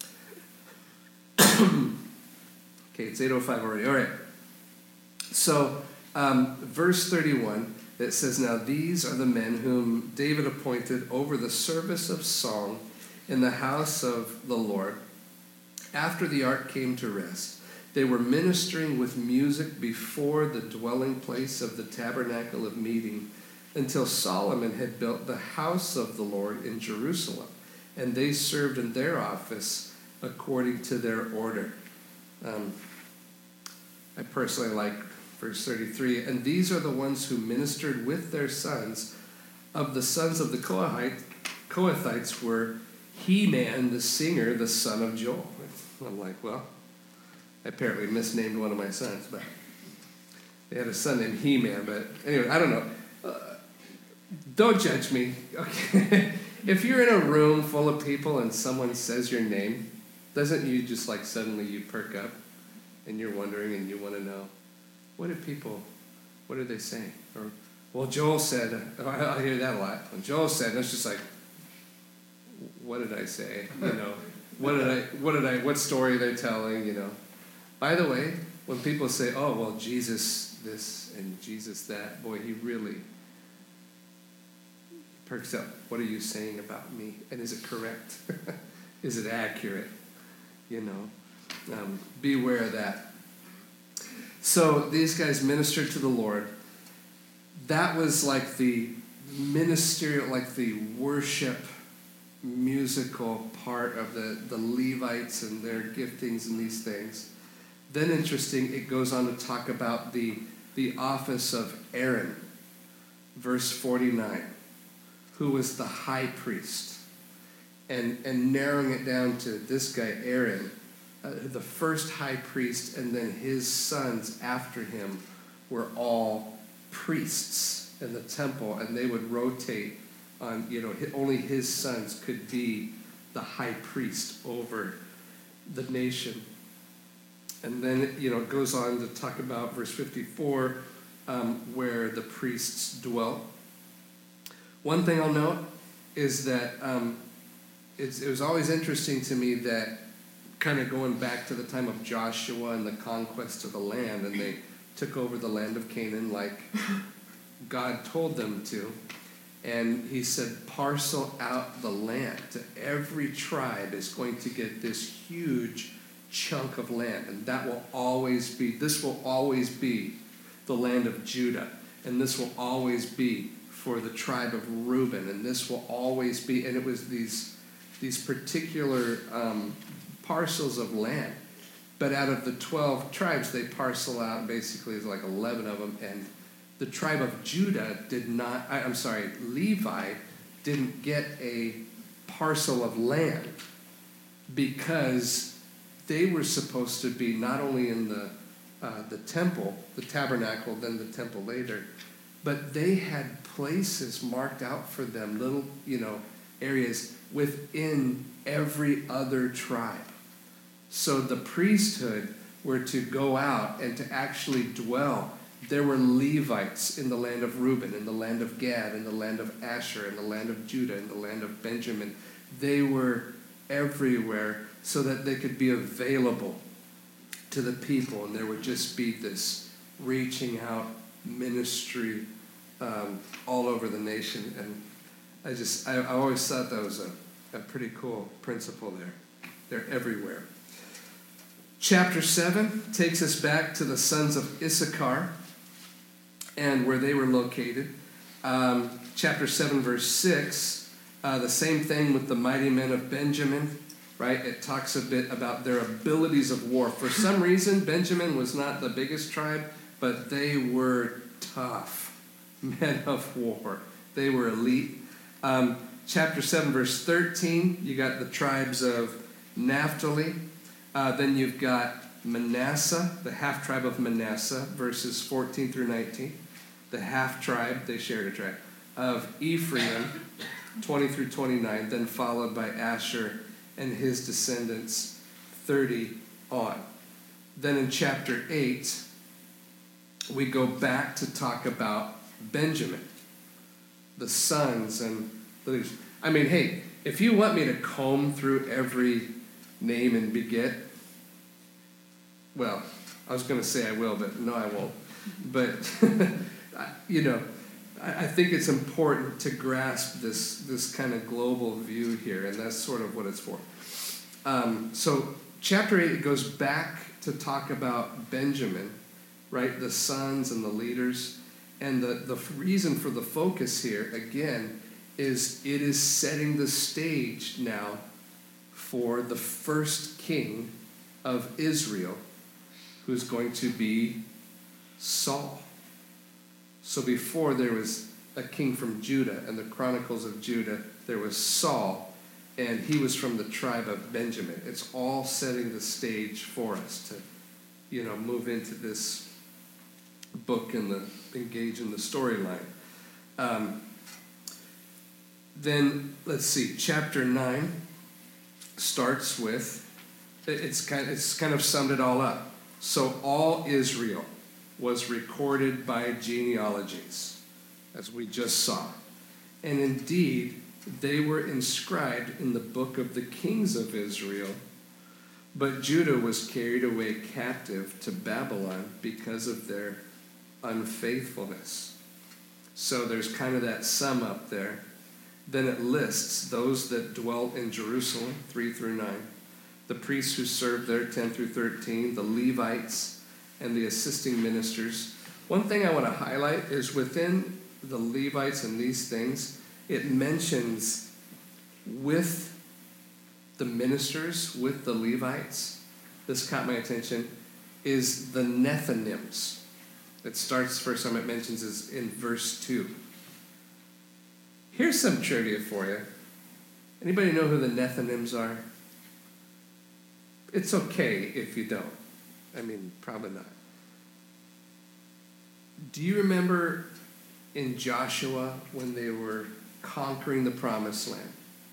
A: Okay, it's eight oh five already. All right. So, um, verse thirty-one, it says, now these are the men whom David appointed over the service of song in the house of the Lord. After the ark came to rest, they were ministering with music before the dwelling place of the tabernacle of meeting until Solomon had built the house of the Lord in Jerusalem. And they served in their office according to their order. Um, I personally like verse thirty-three. And these are the ones who ministered with their sons. Of the sons of the Kohathite, Kohathites were Heman, the singer, the son of Joel. I'm like, well, I apparently misnamed one of my sons, but they had a son named Heman. But anyway, I don't know. Uh, don't judge me, okay? If you're in a room full of people and someone says your name, doesn't you just like suddenly you perk up and you're wondering and you want to know, what did people, what are they saying? Or, well, Joel said, oh, I hear that a lot. When Joel said, and it's just like, what did I say? You know, what did I, what did I, what story they're telling, you know. By the way, when people say, oh, well, Jesus this and Jesus that, boy, he really perks up. What are you saying about me? And is it correct? Is it accurate? You know, um, beware of that. So these guys ministered to the Lord. That was like the ministerial, like the worship musical part of the, the Levites and their giftings and these things. Then interesting, it goes on to talk about the, the office of Aaron. Verse forty-nine. Who was the high priest. and, and narrowing it down to this guy, Aaron, uh, the first high priest, and then his sons after him were all priests in the temple, and they would rotate on, you know, only his sons could be the high priest over the nation. And then, you know, it goes on to talk about verse fifty-four, um, where the priests dwelt. One thing I'll note is that um, it's, it was always interesting to me that kind of going back to the time of Joshua and the conquest of the land, and they took over the land of Canaan like God told them to. And he said, parcel out the land. To every tribe is going to get this huge chunk of land. And that will always be, this will always be the land of Judah. And this will always be for the tribe of Reuben. And this will always be, and it was these, these particular um, parcels of land. But out of the twelve tribes, they parcel out, basically, it's like eleven of them. And the tribe of Judah did not, I, I'm sorry, Levi didn't get a parcel of land because they were supposed to be not only in the uh, the temple, the tabernacle, then the temple later, but they had places marked out for them, little, you know, areas within every other tribe. So the priesthood were to go out and to actually dwell. There were Levites in the land of Reuben, in the land of Gad, in the land of Asher, in the land of Judah, in the land of Benjamin. They were everywhere so that they could be available to the people. And there would just be this reaching out ministry um, all over the nation. And I just, I, I always thought that was a, a pretty cool principle there. They're everywhere. Chapter seven takes us back to the sons of Issachar and where they were located. Um, chapter seven, verse six, uh, the same thing with the mighty men of Benjamin, right? It talks a bit about their abilities of war. For some reason, Benjamin was not the biggest tribe, but they were tough men of war. They were elite. Um, chapter seven, verse thirteen, you got the tribes of Naphtali. Uh, then you've got Manasseh, the half-tribe of Manasseh, verses fourteen through nineteen. The half-tribe, they shared a tribe, of Ephraim, twenty through twenty-nine, then followed by Asher and his descendants, thirty on. Then in chapter eight, we go back to talk about Benjamin, the sons and the... I mean, hey, if you want me to comb through every name and beget, well, I was going to say I will, but no, I won't. But, you know, I think it's important to grasp this, this kind of global view here, and that's sort of what it's for. Um, so chapter eight, it goes back to talk about Benjamin, right, the sons and the leaders. And the, the reason for the focus here, again, is it is setting the stage now for the first king of Israel, who's going to be Saul. So before there was a king from Judah, and the Chronicles of Judah, there was Saul, and he was from the tribe of Benjamin. It's all setting the stage for us to, you know, move into this book and the engage in the storyline. Um, then, let's see, chapter nine starts with, it's kind, it's kind of summed it all up. So all Israel was recorded by genealogies, as we just saw. And indeed, they were inscribed in the book of the kings of Israel. But Judah was carried away captive to Babylon because of their unfaithfulness. So there's kind of that sum up there. Then it lists those that dwelt in Jerusalem, three through nine, the priests who served there, ten through thirteen, the Levites, and the assisting ministers. One thing I want to highlight is within the Levites and these things, it mentions with the ministers, with the Levites, this caught my attention, is the Nethinims. It starts, first time it mentions is in verse two. Here's some trivia for you. Anybody know who the Nethinims are? It's okay if you don't. I mean, probably not. Do you remember in Joshua when they were conquering the Promised Land?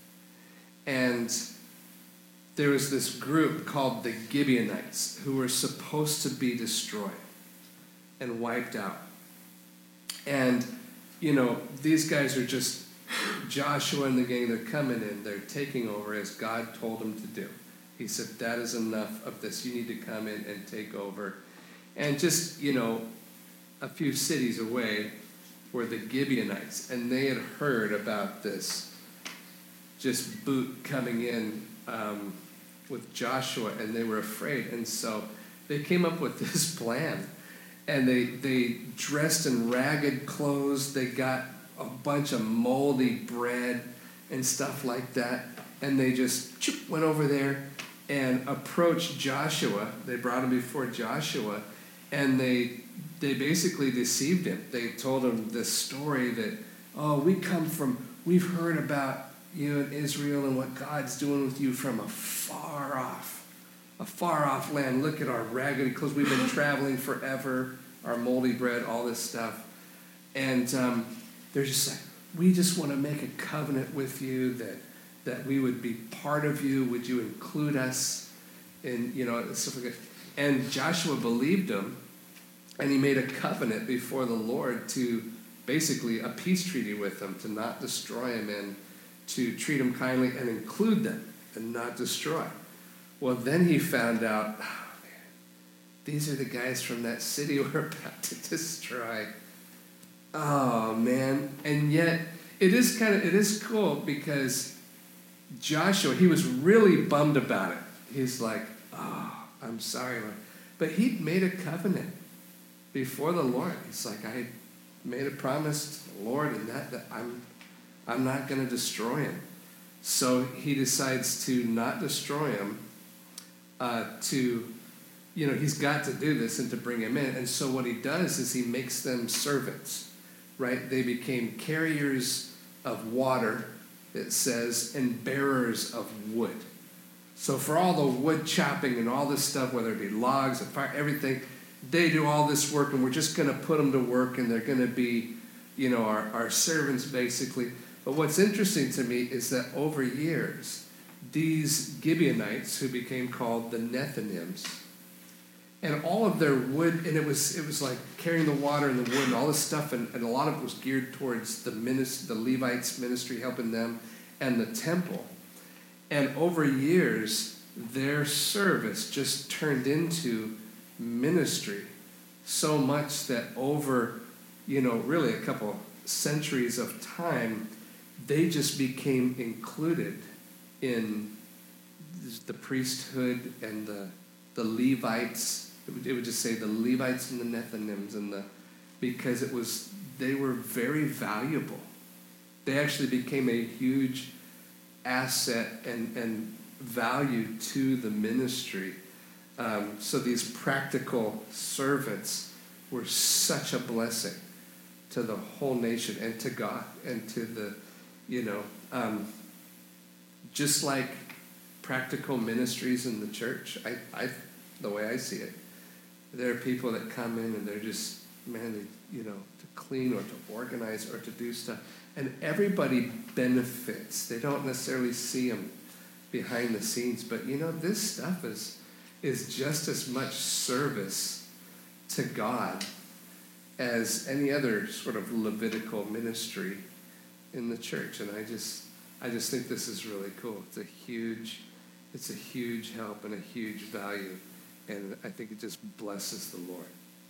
A: And there was this group called the Gibeonites who were supposed to be destroyed and wiped out. And, you know, these guys are just, Joshua and the gang, they're coming in, they're taking over as God told them to do. He said, that is enough of this. You need to come in and take over. And just, you know, a few cities away were the Gibeonites. And they had heard about this just boot coming in um, with Joshua, and they were afraid. And so they came up with this plan. And they, they dressed in ragged clothes. They got a bunch of moldy bread and stuff like that. And they just choop, went over there and approached Joshua. They brought him before Joshua, and they they basically deceived him. They told him this story that, oh, we come from, we've heard about you in Israel and what God's doing with you from a far off, a far off land. Look at our raggedy clothes. We've been traveling forever, our moldy bread, all this stuff. And um, they're just like, we just want to make a covenant with you that that we would be part of you. Would you include us in, you know, stuff like that. And Joshua believed him, and he made a covenant before the Lord to basically a peace treaty with them, to not destroy him and to treat them kindly and include them and not destroy. Well, then he found out, oh, man, these are the guys from that city we're about to destroy. Oh, man. And yet, it is kind of, it is cool because Joshua, he was really bummed about it. He's like, oh, I'm sorry, Lord. But he'd made a covenant before the Lord. He's like, I made a promise to the Lord and that, that I'm, I'm not going to destroy him. So he decides to not destroy him, uh, to, you know, he's got to do this and to bring him in. And so what he does is he makes them servants, right? They became carriers of water, it says, and bearers of wood. So for all the wood chopping and all this stuff, whether it be logs and fire, everything, they do all this work, and we're just going to put them to work, and they're going to be, you know, our, our servants, basically. But what's interesting to me is that over years, these Gibeonites, who became called the Nethinims, and all of their wood, and it was it was like carrying the water and the wood and all this stuff, and, and a lot of it was geared towards the minis- the Levites' ministry, helping them, and the temple. And over years, their service just turned into ministry, so much that over, you know, really a couple centuries of time, they just became included in the priesthood and the the Levites. It would, it would just say the Levites and the Nethinims, and the because it was they were very valuable. They actually became a huge asset and, and value to the ministry. Um, so these practical servants were such a blessing to the whole nation and to God and to the, you know, um, just like practical ministries in the church, I, I, the way I see it, there are people that come in and they're just, man, they, you know, to clean or to organize or to do stuff. And everybody benefits. They don't necessarily see them behind the scenes. But, you know, this stuff is is just as much service to God as any other sort of Levitical ministry in the church. And I just I just think this is really cool. It's a huge, it's a huge help and a huge value. And I think it just blesses the Lord.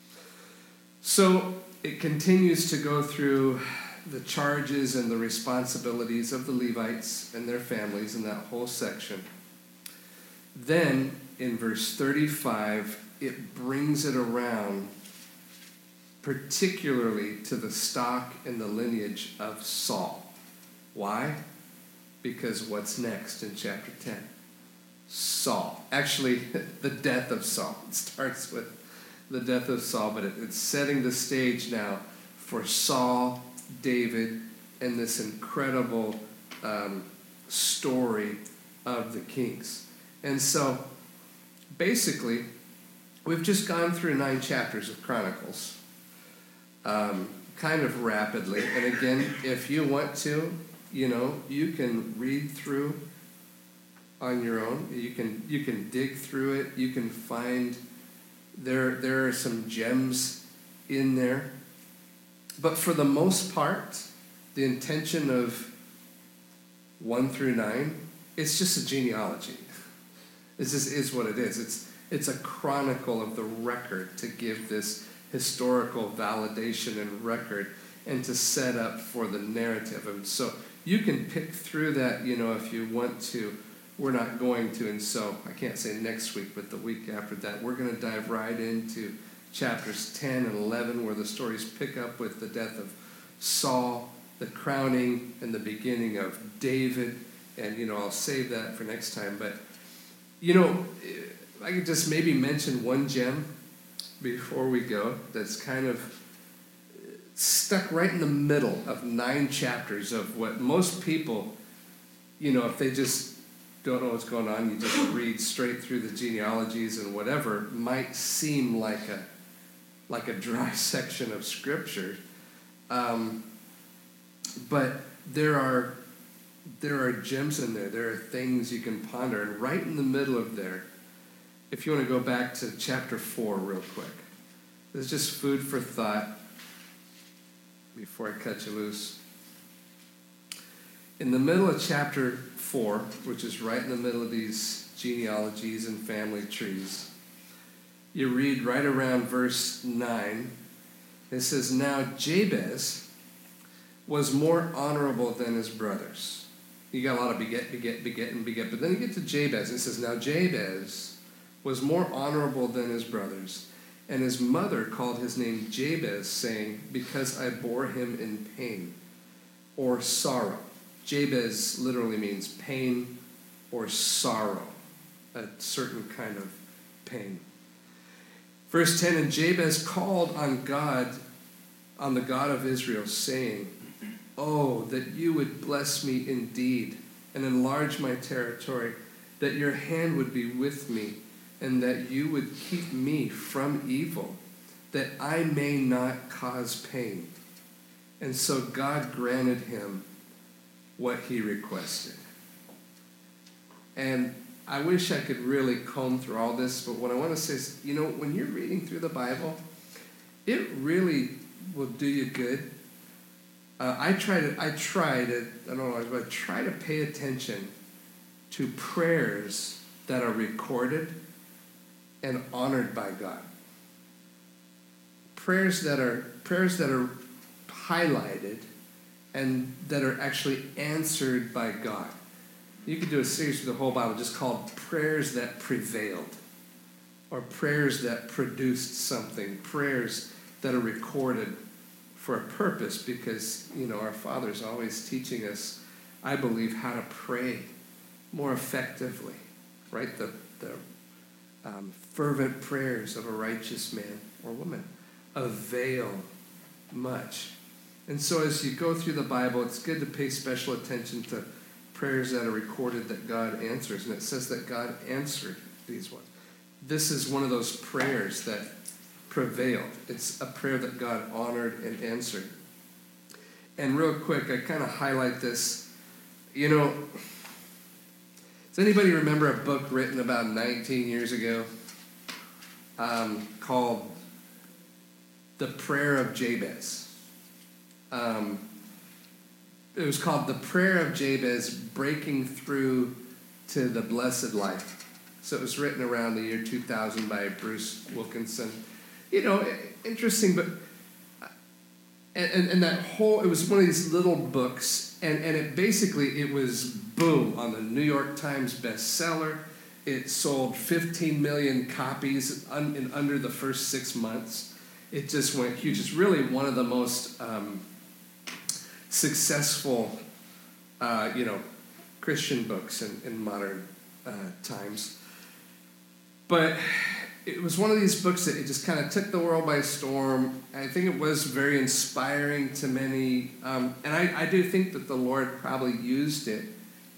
A: So it continues to go through the charges and the responsibilities of the Levites and their families in that whole section. Then, in verse thirty-five, it brings it around particularly to the stock and the lineage of Saul. Why? Because what's next in chapter ten? Saul. Actually, the death of Saul. It starts with the death of Saul, but it, it's setting the stage now for Saul, David, and this incredible um, story of the kings. And so, basically, we've just gone through nine chapters of Chronicles, um, kind of rapidly. And again, if you want to, you know, you can read through on your own. You can you can dig through it. You can find there there are some gems in there. But for the most part, the intention of one through nine, it's just a genealogy. This just is what it is. It's it's a chronicle of the record to give this historical validation and record and to set up for the narrative. And so you can pick through that, you know, if you want to. We're not going to, and so I can't say next week, but the week after that, we're going to dive right into chapters ten and eleven, where the stories pick up with the death of Saul, the crowning, and the beginning of David. And, you know, I'll save that for next time. But, you know, I could just maybe mention one gem before we go that's kind of stuck right in the middle of nine chapters of what most people, you know, if they just don't know what's going on, you just read straight through the genealogies and whatever, might seem like a like a dry section of Scripture. Um, but there are there are gems in there. There are things you can ponder. And right in the middle of there, if you want to go back to chapter four real quick, there's just food for thought before I cut you loose. In the middle of chapter four, which is right in the middle of these genealogies and family trees, you read right around verse nine. It says, "Now Jabez was more honorable than his brothers." You got a lot of beget, beget, beget, and beget. But then you get to Jabez. And it says, "Now Jabez was more honorable than his brothers. And his mother called his name Jabez, saying, because I bore him in pain," or sorrow. Jabez literally means pain or sorrow, a certain kind of pain. Verse ten, "And Jabez called on God, on the God of Israel, saying, Oh, that you would bless me indeed and enlarge my territory, that your hand would be with me, and that you would keep me from evil, that I may not cause pain." And so God granted him what he requested. And I wish I could really comb through all this, but what I want to say is, you know, when you're reading through the Bible, it really will do you good. Uh, I try to, I try to, I don't know, but I try to pay attention to prayers that are recorded and honored by God. Prayers that are, prayers that are highlighted and that are actually answered by God. You could do a series through the whole Bible just called Prayers That Prevailed, or prayers that produced something, prayers that are recorded for a purpose, because, you know, our Father's always teaching us, I believe, how to pray more effectively, right? The, the um, fervent prayers of a righteous man or woman avail much. And so as you go through the Bible, it's good to pay special attention to prayers that are recorded that God answers. And it says that God answered these ones. This is one of those prayers that prevailed. It's a prayer that God honored and answered. And real quick, I kind of highlight this. You know, does anybody remember a book written about nineteen years ago um, called The Prayer of Jabez? Um, it was called The Prayer of Jabez, Breaking Through to the Blessed Life. So it was written around the year two thousand by Bruce Wilkinson. You know, interesting, but, and, and, and that whole, it was one of these little books, and, and it basically, it was boom on the New York Times bestseller. It sold fifteen million copies un, in under the first six months. It just went huge. It's really one of the most um, successful, uh, you know, Christian books in, in modern uh, times. But it was one of these books that it just kind of took the world by storm. I think it was very inspiring to many. Um, and I, I do think that the Lord probably used it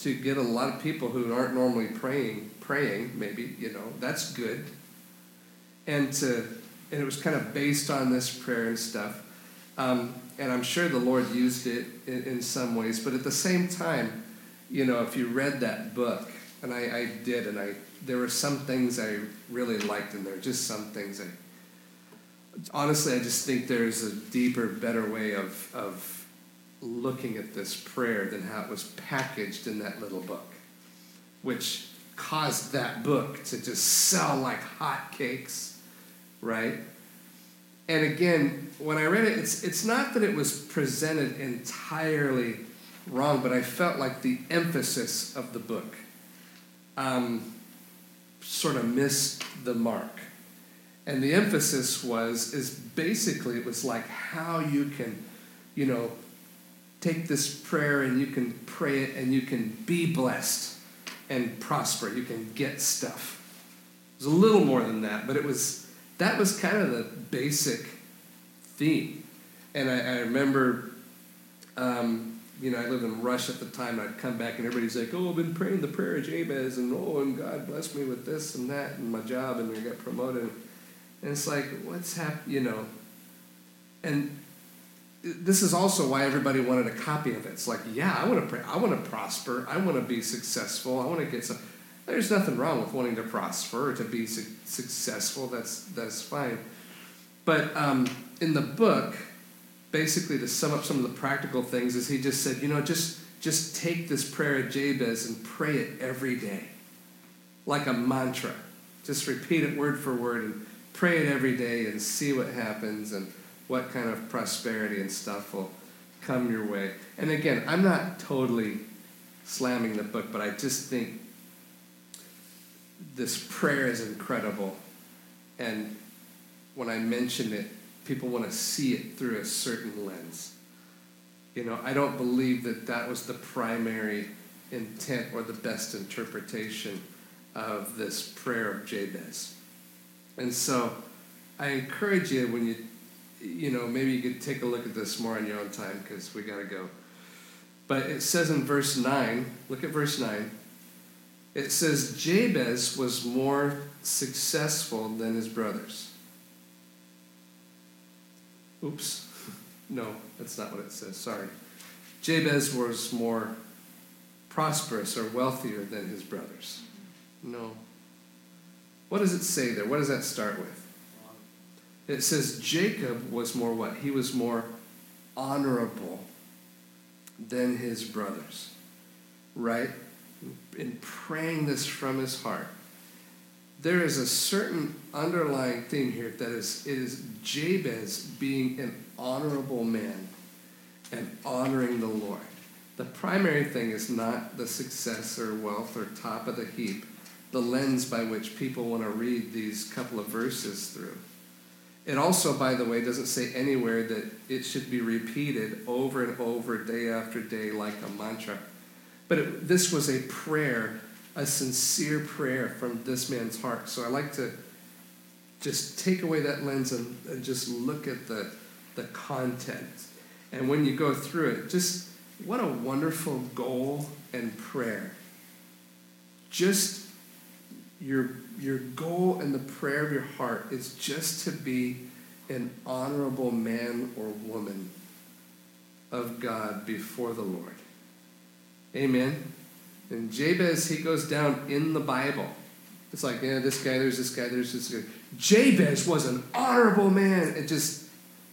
A: to get a lot of people who aren't normally praying, praying, maybe, you know, that's good. And to, and it was kind of based on this prayer and stuff. Um, and I'm sure the Lord used it in, in some ways, but at the same time, you know, if you read that book, and I, I did, and I there were some things I really liked in there, just some things I, honestly, I just think there's a deeper, better way of, of looking at this prayer than how it was packaged in that little book, which caused that book to just sell like hotcakes, right? And again, when I read it, it's it's not that it was presented entirely wrong, but I felt like the emphasis of the book um, sort of missed the mark. And the emphasis was, is basically, it was like how you can, you know, take this prayer and you can pray it and you can be blessed and prosper. You can get stuff. It was a little more than that, but it was, that was kind of the basic theme. And I, I remember, um, you know, I lived in Russia at the time, and I'd come back and everybody's like, oh, I've been praying the prayer of Jabez, and oh, and God blessed me with this and that and my job, and I got promoted. And it's like, what's happened, you know? And this is also why everybody wanted a copy of it. It's like, yeah, I want to pray. I want to prosper. I want to be successful. I want to get some. There's nothing wrong with wanting to prosper or to be su- successful. That's that's fine. But um, in the book, basically to sum up some of the practical things, is he just said, you know, just just take this prayer of Jabez and pray it every day, like a mantra. Just repeat it word for word and pray it every day and see what happens and what kind of prosperity and stuff will come your way. And again, I'm not totally slamming the book, but I just think this prayer is incredible. And when I mention it, people want to see it through a certain lens. You know, I don't believe that that was the primary intent or the best interpretation of this prayer of Jabez. And so I encourage you, when you, you know, maybe you could take a look at this more on your own time, because we got to go. But it says in verse nine, look at verse nine. It says, Jabez was more successful than his brothers. Oops. No, that's not what it says. Sorry. Jabez was more prosperous or wealthier than his brothers. No. What does it say there? What does that start with? It says Jacob was more what? He was more honorable than his brothers. Right? In praying this from his heart, there is a certain underlying theme here that is, it is Jabez being an honorable man and honoring the Lord. The primary thing is not the success or wealth or top of the heap, the lens by which people want to read these couple of verses through. It also, by the way, doesn't say anywhere that it should be repeated over and over, day after day, like a mantra. But it, this was a prayer, a sincere prayer from this man's heart. So I like to just take away that lens and, and just look at the, the content. And when you go through it, just what a wonderful goal and prayer. Just your, your goal and the prayer of your heart is just to be an honorable man or woman of God before the Lord. Amen. And Jabez, he goes down in the Bible. It's like, yeah, this guy, there's this guy, there's this guy. Jabez was an honorable man. It just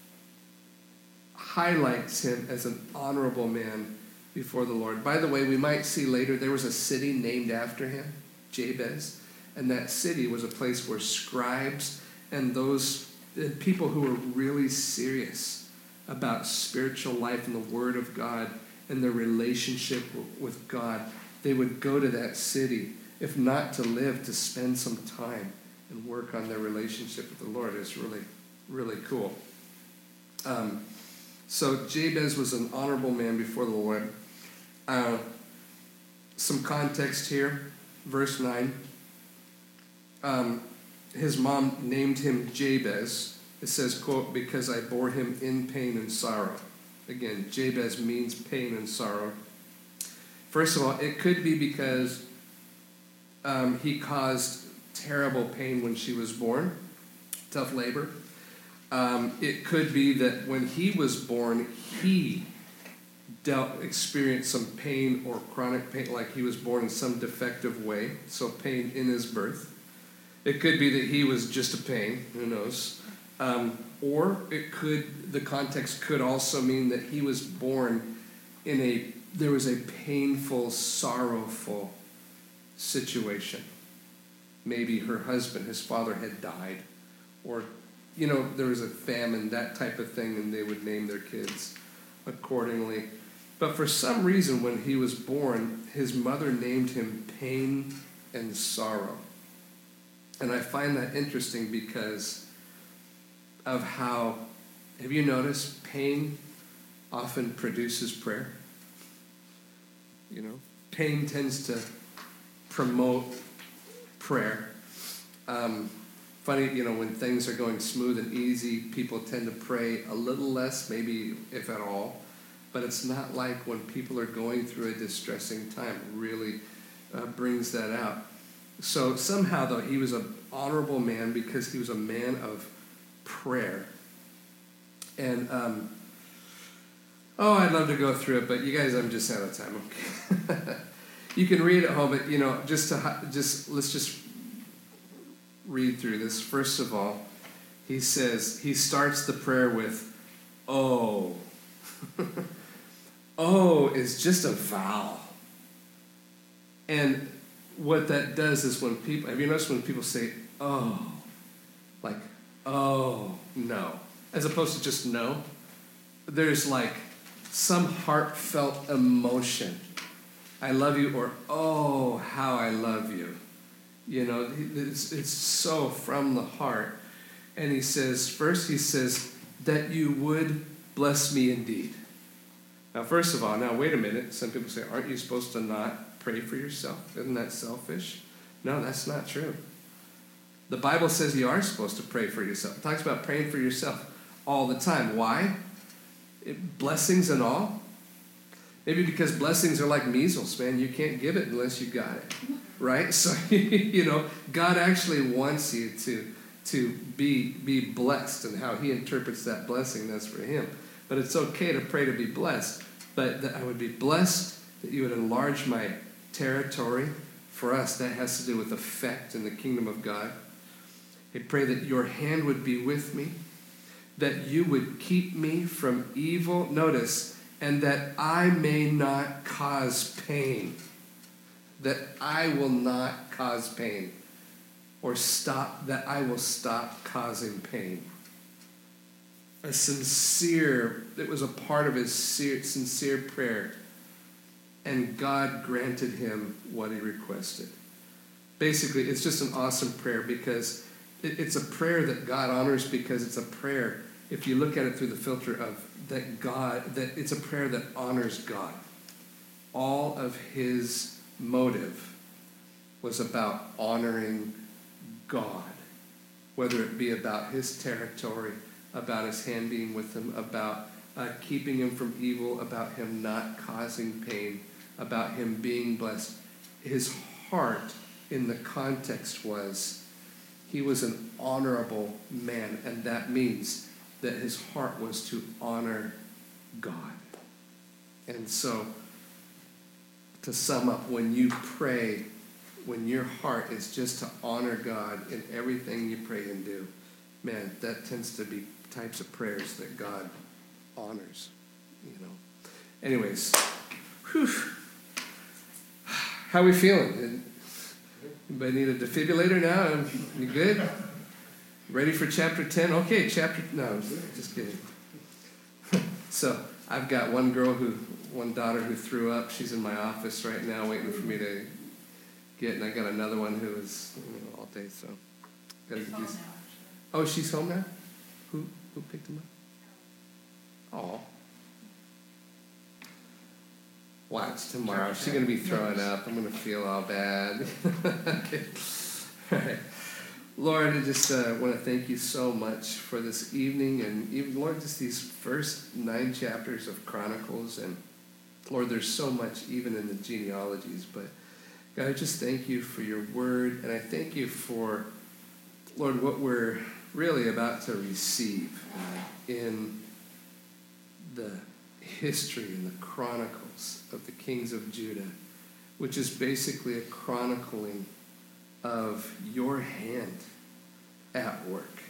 A: highlights him as an honorable man before the Lord. By the way, we might see later there was a city named after him, Jabez. And that city was a place where scribes and those and people who were really serious about spiritual life and the Word of God and their relationship with God, they would go to that city, if not to live, to spend some time and work on their relationship with the Lord. It's really, really cool. Um, so Jabez was an honorable man before the Lord. Uh, some context here, verse nine. Um, his mom named him Jabez. It says, quote, because I bore him in pain and sorrow. Again, Jabez means pain and sorrow. First of all, it could be because um, he caused terrible pain when she was born, tough labor. Um, it could be that when he was born, he dealt experienced some pain or chronic pain, like he was born in some defective way, so pain in his birth. It could be that he was just a pain, who knows. Um, or it could, the context could also mean that he was born in a, there was a painful, sorrowful situation. Maybe her husband, his father had died, or, you know, there was a famine, that type of thing, and they would name their kids accordingly. But for some reason, when he was born, his mother named him Pain and Sorrow. And I find that interesting because of how, have you noticed, pain often produces prayer? You know, pain tends to promote prayer. Um, funny, you know, when things are going smooth and easy, people tend to pray a little less, maybe if at all. But it's not like when people are going through a distressing time. It really uh, brings that out. So somehow, though, he was an honorable man because he was a man of prayer. And, um, oh, I'd love to go through it, but you guys, I'm just out of time. Okay. You can read at home, but, you know, just to, just let's just read through this. First of all, he says, he starts the prayer with, oh. Oh is just a vowel. And what that does is when people, have you noticed when people say, oh, like, oh, no, as opposed to just no, there's like some heartfelt emotion. I love you, or oh, how I love you. You know, it's, it's so from the heart. And he says, first he says, that you would bless me indeed. Now, first of all, now wait a minute. Some people say, aren't you supposed to not pray for yourself? Isn't that selfish? No, that's not true. The Bible says you are supposed to pray for yourself. It talks about praying for yourself all the time. Why? It, blessings and all. Maybe because blessings are like measles, man. You can't give it unless you got it, right? So, you know, God actually wants you to, to be, be blessed, and how he interprets that blessing, that's for him. But it's okay to pray to be blessed. But that I would be blessed, that you would enlarge my territory. For us, that has to do with effect in the kingdom of God. I pray that your hand would be with me, that you would keep me from evil. Notice, and that I may not cause pain. That I will not cause pain. Or stop, that I will stop causing pain. A sincere, it was a part of his sincere prayer. And God granted him what he requested. Basically, it's just an awesome prayer because it's a prayer that God honors, because it's a prayer, if you look at it through the filter of that God, that it's a prayer that honors God. All of his motive was about honoring God, whether it be about his territory, about his hand being with him, about uh, keeping him from evil, about him not causing pain, about him being blessed. His heart in the context was he was an honorable man, and that means that his heart was to honor God. And so, to sum up, when you pray, when your heart is just to honor God in everything you pray and do, man, that tends to be types of prayers that God honors, you know. Anyways, whew. How are we feeling? Anybody need a defibrillator now? You good? Ready for chapter ten? Okay, chapter, no, just kidding. So, I've got one girl who, one daughter who threw up. She's in my office right now waiting for me to get, and I got another one who is, you know, all day, so. Gotta get these. Oh, she's home now? Who who picked him up? Oh. Watch tomorrow. She's going to be throwing up. I'm going to feel all bad. Okay. All right. Lord, I just uh, want to thank you so much for this evening, and even, Lord, just these first nine chapters of Chronicles. And Lord, there's so much even in the genealogies, but God, I just thank you for your word, and I thank you for, Lord, what we're really about to receive uh, in the history and the chronicles of the kings of Judah, which is basically a chronicling of your hand at work.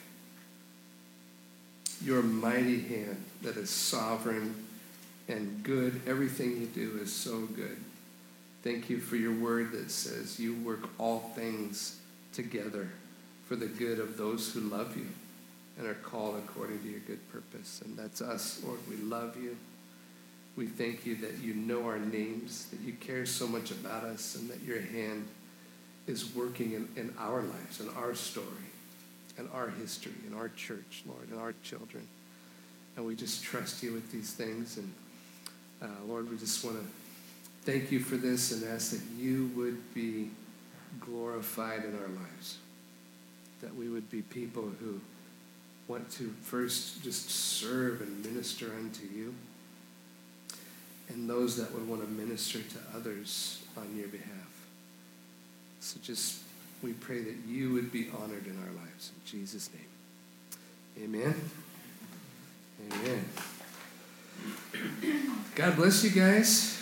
A: Your mighty hand that is sovereign and good. Everything you do is so good. Thank you for your word that says you work all things together for the good of those who love you and are called according to your good purpose. And that's us, Lord. We love you. We thank you that you know our names, that you care so much about us, and that your hand is working in, in our lives, in our story, in our history, in our church, Lord, in our children. And we just trust you with these things. And uh, Lord, we just want to thank you for this and ask that you would be glorified in our lives, that we would be people who want to first just serve and minister unto you, and those that would want to minister to others on your behalf. So just, we pray that you would be honored in our lives. In Jesus' name, amen. Amen. God bless you guys.